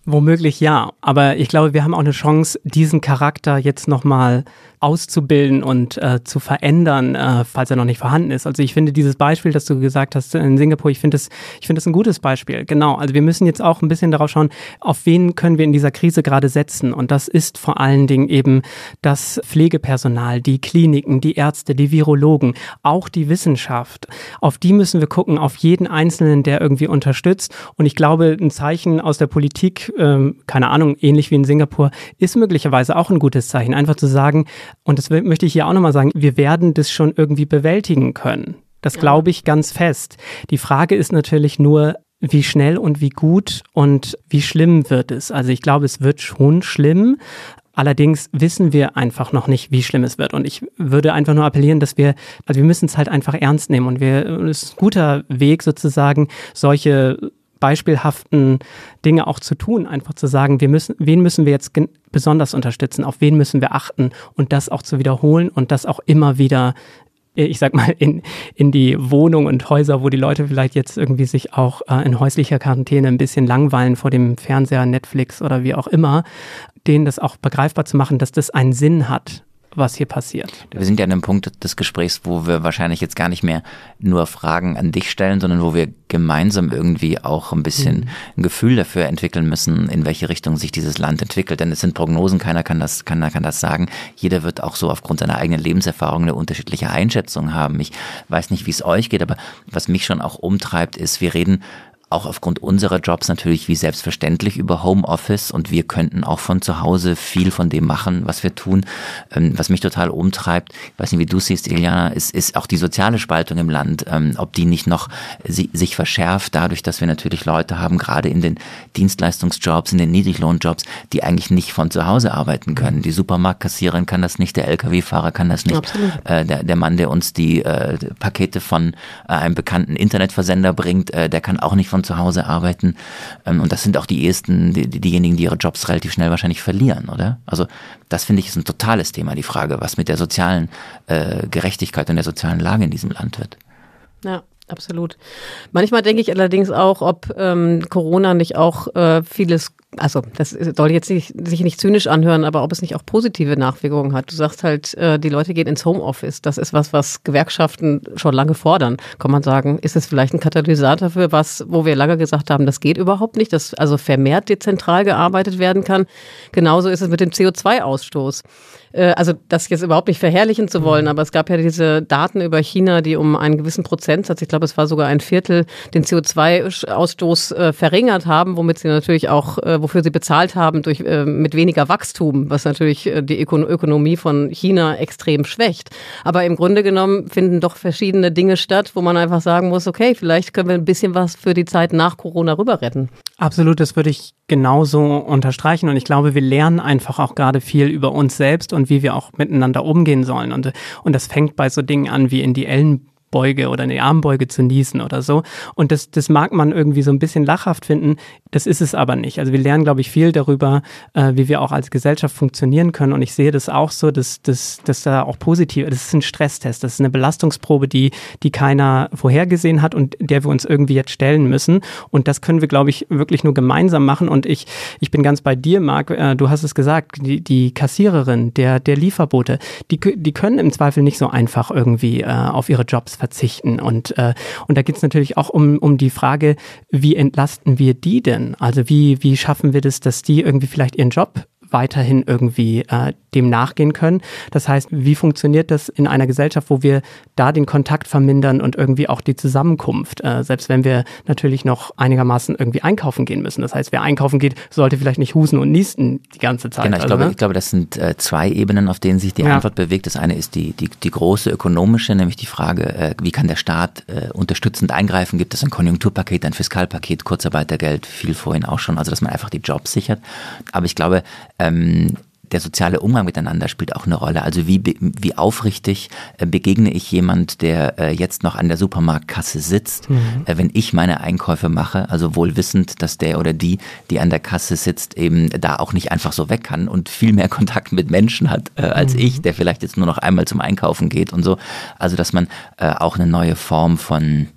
Womöglich ja, aber ich glaube, wir haben auch eine Chance, diesen Charakter jetzt nochmal auszubilden und zu verändern, falls er noch nicht vorhanden ist. Also ich finde dieses Beispiel, das du gesagt hast in Singapur, ich finde das ein gutes Beispiel. Genau, also wir müssen jetzt auch ein bisschen darauf schauen, auf wen können wir in dieser Krise gerade setzen. Und das ist vor allen Dingen eben das Pflegepersonal, die Kliniken, die Ärzte, die Virologen, auch die Wissenschaft. Auf die müssen wir gucken, auf jeden Einzelnen, der irgendwie unterstützt. Und ich glaube, ein Zeichen aus der Politik, keine Ahnung, ähnlich wie in Singapur, ist möglicherweise auch ein gutes Zeichen. Einfach zu sagen, und das möchte ich hier auch nochmal sagen, wir werden das schon irgendwie bewältigen können. Das glaube ich ganz fest. Die Frage ist natürlich nur, wie schnell und wie gut und wie schlimm wird es. Also ich glaube, es wird schon schlimm. Allerdings wissen wir einfach noch nicht, wie schlimm es wird. Und ich würde einfach nur appellieren, dass wir müssen es halt einfach ernst nehmen. Und es ist ein guter Weg sozusagen, solche beispielhaften Dinge auch zu tun, einfach zu sagen, wen müssen wir jetzt besonders unterstützen, auf wen müssen wir achten und das auch zu wiederholen und das auch immer wieder, ich sag mal, in die Wohnung und Häuser, wo die Leute vielleicht jetzt irgendwie sich auch in häuslicher Quarantäne ein bisschen langweilen vor dem Fernseher, Netflix oder wie auch immer, denen das auch begreifbar zu machen, dass das einen Sinn hat, was hier passiert. Wir sind ja an einem Punkt des Gesprächs, wo wir wahrscheinlich jetzt gar nicht mehr nur Fragen an dich stellen, sondern wo wir gemeinsam irgendwie auch ein bisschen ein Gefühl dafür entwickeln müssen, in welche Richtung sich dieses Land entwickelt. Denn es sind Prognosen, keiner kann das sagen. Jeder wird auch so aufgrund seiner eigenen Lebenserfahrung eine unterschiedliche Einschätzung haben. Ich weiß nicht, wie es euch geht, aber was mich schon auch umtreibt, ist, wir reden auch aufgrund unserer Jobs natürlich wie selbstverständlich über Homeoffice und wir könnten auch von zu Hause viel von dem machen, was wir tun. Was mich total umtreibt, ich weiß nicht, wie du siehst, Iliana, ist auch die soziale Spaltung im Land, ob die nicht noch sich verschärft dadurch, dass wir natürlich Leute haben, gerade in den Dienstleistungsjobs, in den Niedriglohnjobs, die eigentlich nicht von zu Hause arbeiten können. Die Supermarktkassiererin kann das nicht, der LKW-Fahrer kann das nicht. Der Mann, der uns die Pakete von einem bekannten Internetversender bringt, der kann auch nicht von zu Hause arbeiten. Und das sind auch die ehesten, diejenigen, die ihre Jobs relativ schnell wahrscheinlich verlieren, oder? Also das finde ich ist ein totales Thema, die Frage, was mit der sozialen Gerechtigkeit und der sozialen Lage in diesem Land wird. Ja. Absolut. Manchmal denke ich allerdings auch, ob Corona nicht auch vieles, also das soll jetzt sich nicht zynisch anhören, aber ob es nicht auch positive Nachwirkungen hat. Du sagst halt, die Leute gehen ins Homeoffice. Das ist was Gewerkschaften schon lange fordern. Kann man sagen, ist es vielleicht ein Katalysator für was, wo wir lange gesagt haben, das geht überhaupt nicht, dass also vermehrt dezentral gearbeitet werden kann. Genauso ist es mit dem CO2-Ausstoß. Also das jetzt überhaupt nicht verherrlichen zu wollen, aber es gab ja diese Daten über China, die um einen gewissen Prozentsatz, ich glaube es war sogar 1/4, den CO2-Ausstoß verringert haben, womit sie natürlich auch, wofür sie bezahlt haben, mit weniger Wachstum, was natürlich die Ökonomie von China extrem schwächt. Aber im Grunde genommen finden doch verschiedene Dinge statt, wo man einfach sagen muss, okay, vielleicht können wir ein bisschen was für die Zeit nach Corona rüber retten. Absolut, das würde ich genauso unterstreichen und ich glaube, wir lernen einfach auch gerade viel über uns selbst und wie wir auch miteinander umgehen sollen und das fängt bei so Dingen an wie in die Ellenbeuge oder in die Armbeuge zu niesen oder so und das mag man irgendwie so ein bisschen lachhaft finden, das ist es aber nicht. Also wir lernen, glaube ich, viel darüber, wie wir auch als Gesellschaft funktionieren können und ich sehe das auch so, dass da auch positiv, das ist ein Stresstest, das ist eine Belastungsprobe, die keiner vorhergesehen hat und der wir uns irgendwie jetzt stellen müssen und das können wir, glaube ich, wirklich nur gemeinsam machen und ich bin ganz bei dir, Marc, du hast es gesagt, die Kassiererin, der Lieferbote, die können im Zweifel nicht so einfach irgendwie auf ihre Jobs verzichten und da geht es natürlich auch um die Frage, wie entlasten wir die denn? Also wie schaffen wir das, dass die irgendwie vielleicht ihren Job weiterhin irgendwie dem nachgehen können. Das heißt, wie funktioniert das in einer Gesellschaft, wo wir da den Kontakt vermindern und irgendwie auch die Zusammenkunft, selbst wenn wir natürlich noch einigermaßen irgendwie einkaufen gehen müssen. Das heißt, wer einkaufen geht, sollte vielleicht nicht husten und niesten die ganze Zeit. Genau, ich glaube, das sind zwei Ebenen, auf denen sich die Antwort bewegt. Das eine ist die große ökonomische, nämlich die Frage, wie kann der Staat unterstützend eingreifen? Gibt es ein Konjunkturpaket, ein Fiskalpaket, Kurzarbeitergeld, viel vorhin auch schon, also dass man einfach die Jobs sichert. Aber ich glaube, der soziale Umgang miteinander spielt auch eine Rolle. Also wie aufrichtig begegne ich jemand, der jetzt noch an der Supermarktkasse sitzt, wenn ich meine Einkäufe mache, also wohl wissend, dass der oder die an der Kasse sitzt, eben da auch nicht einfach so weg kann und viel mehr Kontakt mit Menschen hat als ich, der vielleicht jetzt nur noch einmal zum Einkaufen geht und so. Also dass man auch eine neue Form von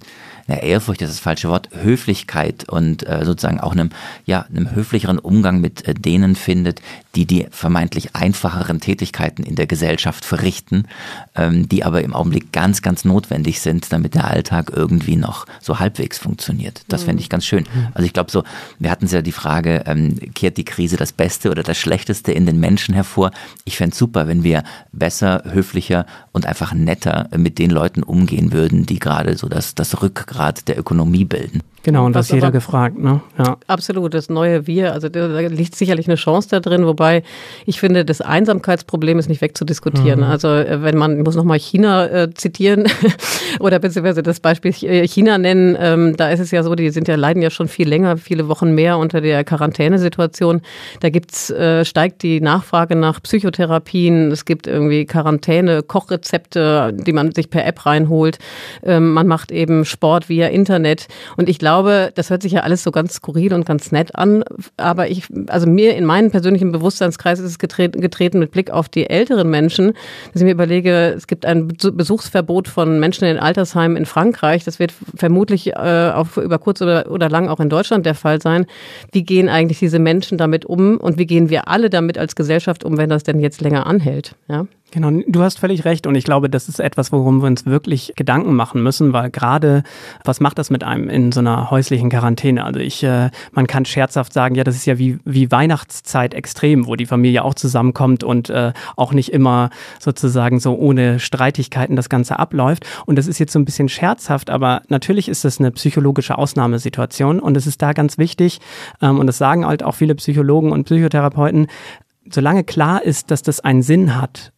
Ehrfurcht ist das falsche Wort, Höflichkeit und sozusagen auch einem höflicheren Umgang mit denen findet, die vermeintlich einfacheren Tätigkeiten in der Gesellschaft verrichten, die aber im Augenblick ganz, ganz notwendig sind, damit der Alltag irgendwie noch so halbwegs funktioniert. Das fände ich ganz schön. Also ich glaube so, wir hatten ja die Frage, kehrt die Krise das Beste oder das Schlechteste in den Menschen hervor? Ich fände es super, wenn wir besser, höflicher und einfach netter mit den Leuten umgehen würden, die gerade so das Rückgrat der Ökonomie bilden. Genau, und das jeder gefragt, ne? Ja. Absolut, das neue Wir, also da liegt sicherlich eine Chance da drin, wobei ich finde, das Einsamkeitsproblem ist nicht wegzudiskutieren. Also wenn man, ich muss nochmal China zitieren oder beziehungsweise das Beispiel China nennen, da ist es ja so, die leiden ja schon viel länger, viele Wochen mehr unter der Quarantänesituation. Da steigt die Nachfrage nach Psychotherapien, es gibt irgendwie Quarantäne, Kochrezepte, die man sich per App reinholt. Man macht eben Sport via Internet und ich glaube, das hört sich ja alles so ganz skurril und ganz nett an, aber mir in meinen persönlichen Bewusstseinskreis ist es getreten mit Blick auf die älteren Menschen, dass ich mir überlege, es gibt ein Besuchsverbot von Menschen in Altersheimen in Frankreich, das wird vermutlich auch über kurz oder lang auch in Deutschland der Fall sein. Wie gehen eigentlich diese Menschen damit um und wie gehen wir alle damit als Gesellschaft um, wenn das denn jetzt länger anhält? Ja? Genau, du hast völlig recht und ich glaube, das ist etwas, worum wir uns wirklich Gedanken machen müssen, weil gerade, was macht das mit einem in so einer häuslichen Quarantäne? Also man kann scherzhaft sagen, ja, das ist ja wie Weihnachtszeit extrem, wo die Familie auch zusammenkommt und auch nicht immer sozusagen so ohne Streitigkeiten das Ganze abläuft. Und das ist jetzt so ein bisschen scherzhaft, aber natürlich ist das eine psychologische Ausnahmesituation und es ist da ganz wichtig, und das sagen halt auch viele Psychologen und Psychotherapeuten, solange klar ist, dass das einen Sinn hat.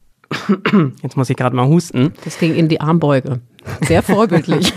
Jetzt muss ich gerade mal husten. Das ging in die Armbeuge. Sehr vorbildlich.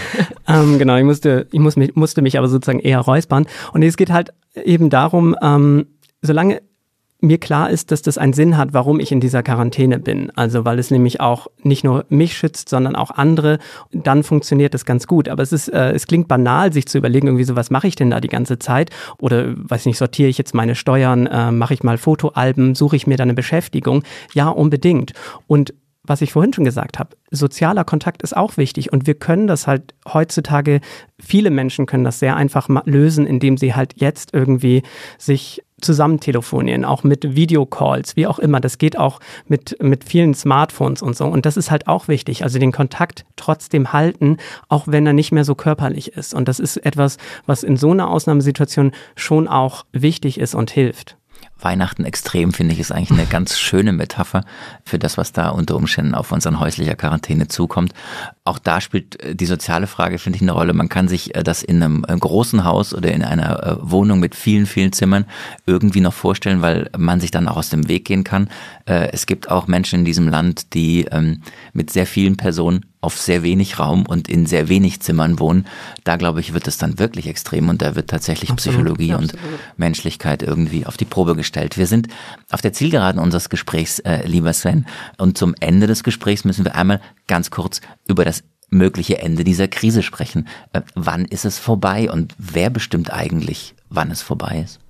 Genau, ich musste mich aber sozusagen eher räuspern. Und es geht halt eben darum, solange mir klar ist, dass das einen Sinn hat, warum ich in dieser Quarantäne bin. Also weil es nämlich auch nicht nur mich schützt, sondern auch andere. Dann funktioniert das ganz gut. Aber es klingt banal, sich zu überlegen, irgendwie so, was mache ich denn da die ganze Zeit? Oder, weiß nicht, sortiere ich jetzt meine Steuern, mache ich mal Fotoalben, suche ich mir da eine Beschäftigung? Ja, unbedingt. Und was ich vorhin schon gesagt habe, sozialer Kontakt ist auch wichtig und wir können das halt heutzutage, viele Menschen können das sehr einfach lösen, indem sie halt jetzt irgendwie sich zusammen telefonieren, auch mit Videocalls, wie auch immer. Das geht auch mit vielen Smartphones und so. Und das ist halt auch wichtig, also den Kontakt trotzdem halten, auch wenn er nicht mehr so körperlich ist. Und das ist etwas, was in so einer Ausnahmesituation schon auch wichtig ist und hilft. Weihnachten extrem, finde ich, ist eigentlich eine ganz schöne Metapher für das, was da unter Umständen auf uns an häuslicher Quarantäne zukommt. Auch da spielt die soziale Frage, finde ich, eine Rolle. Man kann sich das in einem großen Haus oder in einer Wohnung mit vielen, vielen Zimmern irgendwie noch vorstellen, weil man sich dann auch aus dem Weg gehen kann. Es gibt auch Menschen in diesem Land, die mit sehr vielen Personen auf sehr wenig Raum und in sehr wenig Zimmern wohnen. Da, glaube ich, wird es dann wirklich extrem und da wird tatsächlich Psychologie und Menschlichkeit irgendwie auf die Probe gestellt. Wir sind auf der Zielgeraden unseres Gesprächs, lieber Sven, und zum Ende des Gesprächs müssen wir einmal ganz kurz über das mögliche Ende dieser Krise sprechen. Wann ist es vorbei und wer bestimmt eigentlich, wann es vorbei ist?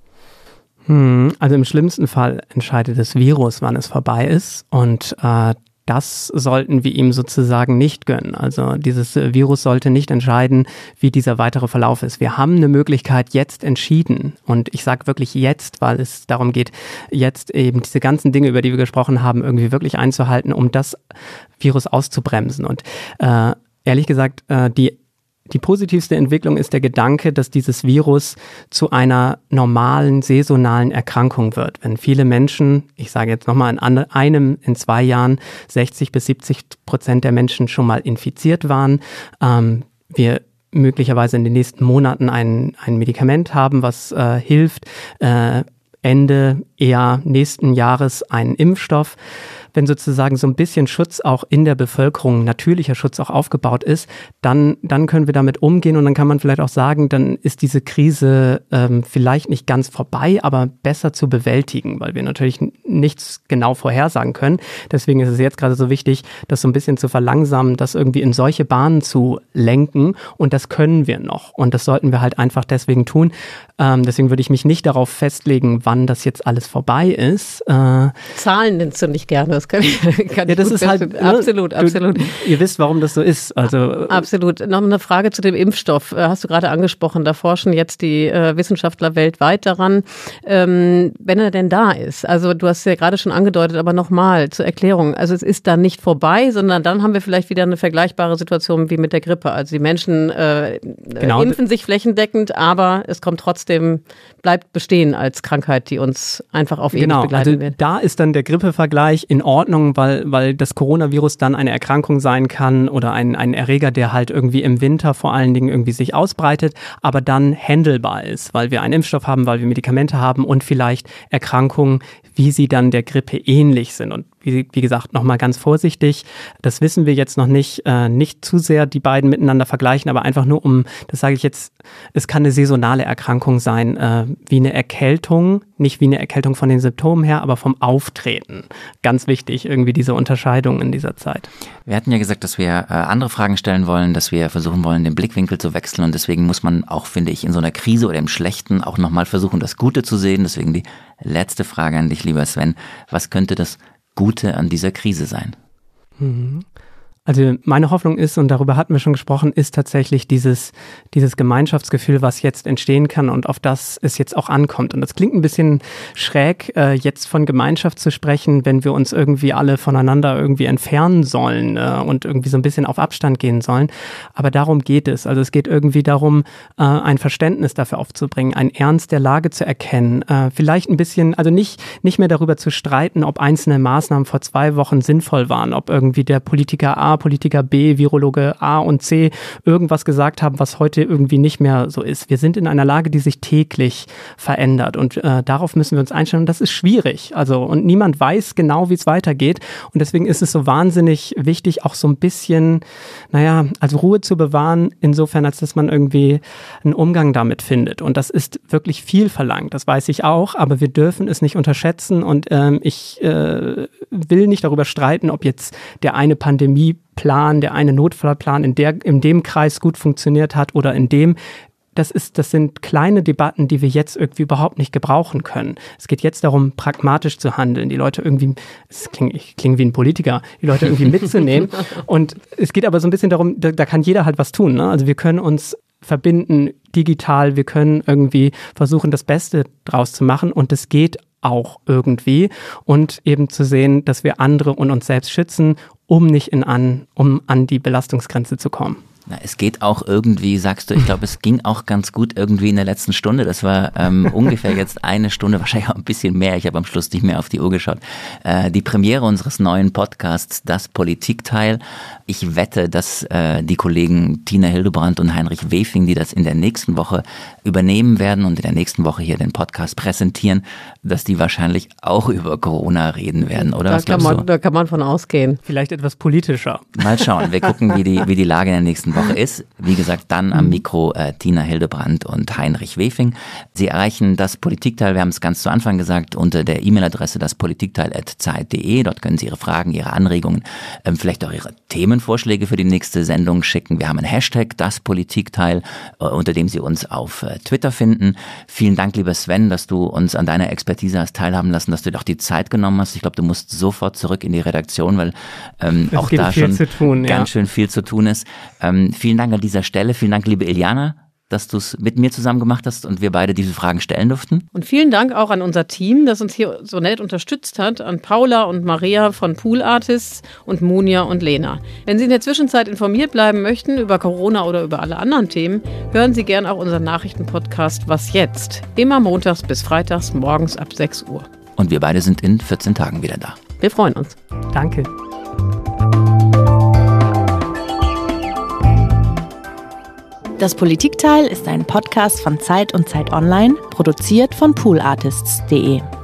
Also im schlimmsten Fall entscheidet das Virus, wann es vorbei ist und das sollten wir ihm sozusagen nicht gönnen. Also dieses Virus sollte nicht entscheiden, wie dieser weitere Verlauf ist. Wir haben eine Möglichkeit jetzt entschieden und ich sage wirklich jetzt, weil es darum geht, jetzt eben diese ganzen Dinge, über die wir gesprochen haben, irgendwie wirklich einzuhalten, um das Virus auszubremsen. Und ehrlich gesagt, die positivste Entwicklung ist der Gedanke, dass dieses Virus zu einer normalen, saisonalen Erkrankung wird. Wenn viele Menschen, ich sage jetzt nochmal in 2 Jahren 60-70% der Menschen schon mal infiziert waren, wir möglicherweise in den nächsten Monaten ein Medikament haben, was hilft, Ende eher nächsten Jahres einen Impfstoff. Wenn sozusagen so ein bisschen Schutz auch in der Bevölkerung, natürlicher Schutz auch aufgebaut ist, dann können wir damit umgehen und dann kann man vielleicht auch sagen, dann ist diese Krise vielleicht nicht ganz vorbei, aber besser zu bewältigen, weil wir natürlich nichts genau vorhersagen können. Deswegen ist es jetzt gerade so wichtig, das so ein bisschen zu verlangsamen, das irgendwie in solche Bahnen zu lenken und das können wir noch und das sollten wir halt einfach deswegen tun. Deswegen würde ich mich nicht darauf festlegen, wann das jetzt alles vorbei ist. Zahlen nennst du nicht gerne. das kann ich das ist halt, absolut. Ihr wisst, warum das so ist. Also absolut. Noch eine Frage zu dem Impfstoff. Hast du gerade angesprochen, da forschen jetzt die Wissenschaftler weltweit daran, wenn er denn da ist. Also du hast ja gerade schon angedeutet, aber nochmal zur Erklärung. Also es ist dann nicht vorbei, sondern dann haben wir vielleicht wieder eine vergleichbare Situation wie mit der Grippe. Also die Menschen impfen sich flächendeckend, aber es kommt trotzdem, bleibt bestehen als Krankheit, die uns einfach auf ewig begleiten wird. Da ist dann der Grippevergleich in Ordnung, weil das Coronavirus dann eine Erkrankung sein kann oder ein Erreger, der halt irgendwie im Winter vor allen Dingen irgendwie sich ausbreitet, aber dann handelbar ist, weil wir einen Impfstoff haben, weil wir Medikamente haben und vielleicht Erkrankungen, wie sie dann der Grippe ähnlich sind. Und wie gesagt, nochmal ganz vorsichtig, das wissen wir jetzt noch nicht zu sehr die beiden miteinander vergleichen, aber einfach nur das sage ich jetzt, es kann eine saisonale Erkrankung sein, wie eine Erkältung, nicht wie eine Erkältung von den Symptomen her, aber vom Auftreten. Ganz wichtig, irgendwie diese Unterscheidung in dieser Zeit. Wir hatten ja gesagt, dass wir andere Fragen stellen wollen, dass wir versuchen wollen, den Blickwinkel zu wechseln und deswegen muss man auch, finde ich, in so einer Krise oder im Schlechten auch nochmal versuchen, das Gute zu sehen. Deswegen die letzte Frage an dich, lieber Sven. Was könnte das Gute an dieser Krise sein? Also meine Hoffnung ist, und darüber hatten wir schon gesprochen, ist tatsächlich dieses Gemeinschaftsgefühl, was jetzt entstehen kann und auf das es jetzt auch ankommt. Und das klingt ein bisschen schräg, jetzt von Gemeinschaft zu sprechen, wenn wir uns irgendwie alle voneinander irgendwie entfernen sollen und irgendwie so ein bisschen auf Abstand gehen sollen. Aber darum geht es. Also es geht irgendwie darum, ein Verständnis dafür aufzubringen, einen Ernst der Lage zu erkennen, vielleicht ein bisschen, also nicht mehr darüber zu streiten, ob einzelne Maßnahmen vor 2 Wochen sinnvoll waren, ob irgendwie der Politiker A, Politiker B, Virologe A und C irgendwas gesagt haben, was heute irgendwie nicht mehr so ist. Wir sind in einer Lage, die sich täglich verändert und darauf müssen wir uns einstellen und das ist schwierig. Also und niemand weiß genau, wie es weitergeht und deswegen ist es so wahnsinnig wichtig, auch so ein bisschen, also Ruhe zu bewahren, insofern, als dass man irgendwie einen Umgang damit findet und das ist wirklich viel verlangt, das weiß ich auch, aber wir dürfen es nicht unterschätzen und ich will nicht darüber streiten, ob jetzt der eine Pandemieplan, der eine Notfallplan in dem Kreis gut funktioniert hat oder in dem. Das sind kleine Debatten, die wir jetzt irgendwie überhaupt nicht gebrauchen können. Es geht jetzt darum, pragmatisch zu handeln, die Leute irgendwie, ich klinge wie ein Politiker, die Leute irgendwie mitzunehmen. Und es geht aber so ein bisschen darum, da kann jeder halt was tun. Ne? Also wir können uns verbinden digital, wir können irgendwie versuchen, das Beste draus zu machen und es geht auch irgendwie und eben zu sehen, dass wir andere und uns selbst schützen, um an die Belastungsgrenze zu kommen. Na, es geht auch irgendwie, sagst du, ich glaube, es ging auch ganz gut irgendwie in der letzten Stunde. Das war ungefähr jetzt 1 Stunde, wahrscheinlich auch ein bisschen mehr. Ich habe am Schluss nicht mehr auf die Uhr geschaut. Die Premiere unseres neuen Podcasts, das Politikteil. Ich wette, dass die Kollegen Tina Hildebrandt und Heinrich Wefing, die das in der nächsten Woche übernehmen werden und in der nächsten Woche hier den Podcast präsentieren, dass die wahrscheinlich auch über Corona reden werden, oder? Da kann man von ausgehen. Vielleicht etwas politischer. Mal schauen, wir gucken, wie die Lage in der nächsten Woche ist. Wie gesagt, dann am Mikro Tina Hildebrandt und Heinrich Wefing. Sie erreichen das Politikteil, wir haben es ganz zu Anfang gesagt, unter der E-Mail-Adresse daspolitikteil@zeit.de. Dort können Sie Ihre Fragen, Ihre Anregungen, vielleicht auch Ihre Themenvorschläge für die nächste Sendung schicken. Wir haben einen Hashtag, das Politikteil, unter dem Sie uns auf Twitter finden. Vielen Dank, lieber Sven, dass du uns an deiner Expertise hast teilhaben lassen, dass du dir auch die Zeit genommen hast. Ich glaube, du musst sofort zurück in die Redaktion, weil auch da schon ganz schön viel zu tun ist. Vielen Dank an dieser Stelle. Vielen Dank, liebe Iliana, dass du es mit mir zusammen gemacht hast und wir beide diese Fragen stellen durften. Und vielen Dank auch an unser Team, das uns hier so nett unterstützt hat, an Paula und Maria von Pool Artists und Munja und Lena. Wenn Sie in der Zwischenzeit informiert bleiben möchten über Corona oder über alle anderen Themen, hören Sie gern auch unseren Nachrichtenpodcast Was jetzt? Immer montags bis freitags morgens ab 6 Uhr. Und wir beide sind in 14 Tagen wieder da. Wir freuen uns. Danke. Das Politikteil ist ein Podcast von Zeit und Zeit Online, produziert von poolartists.de.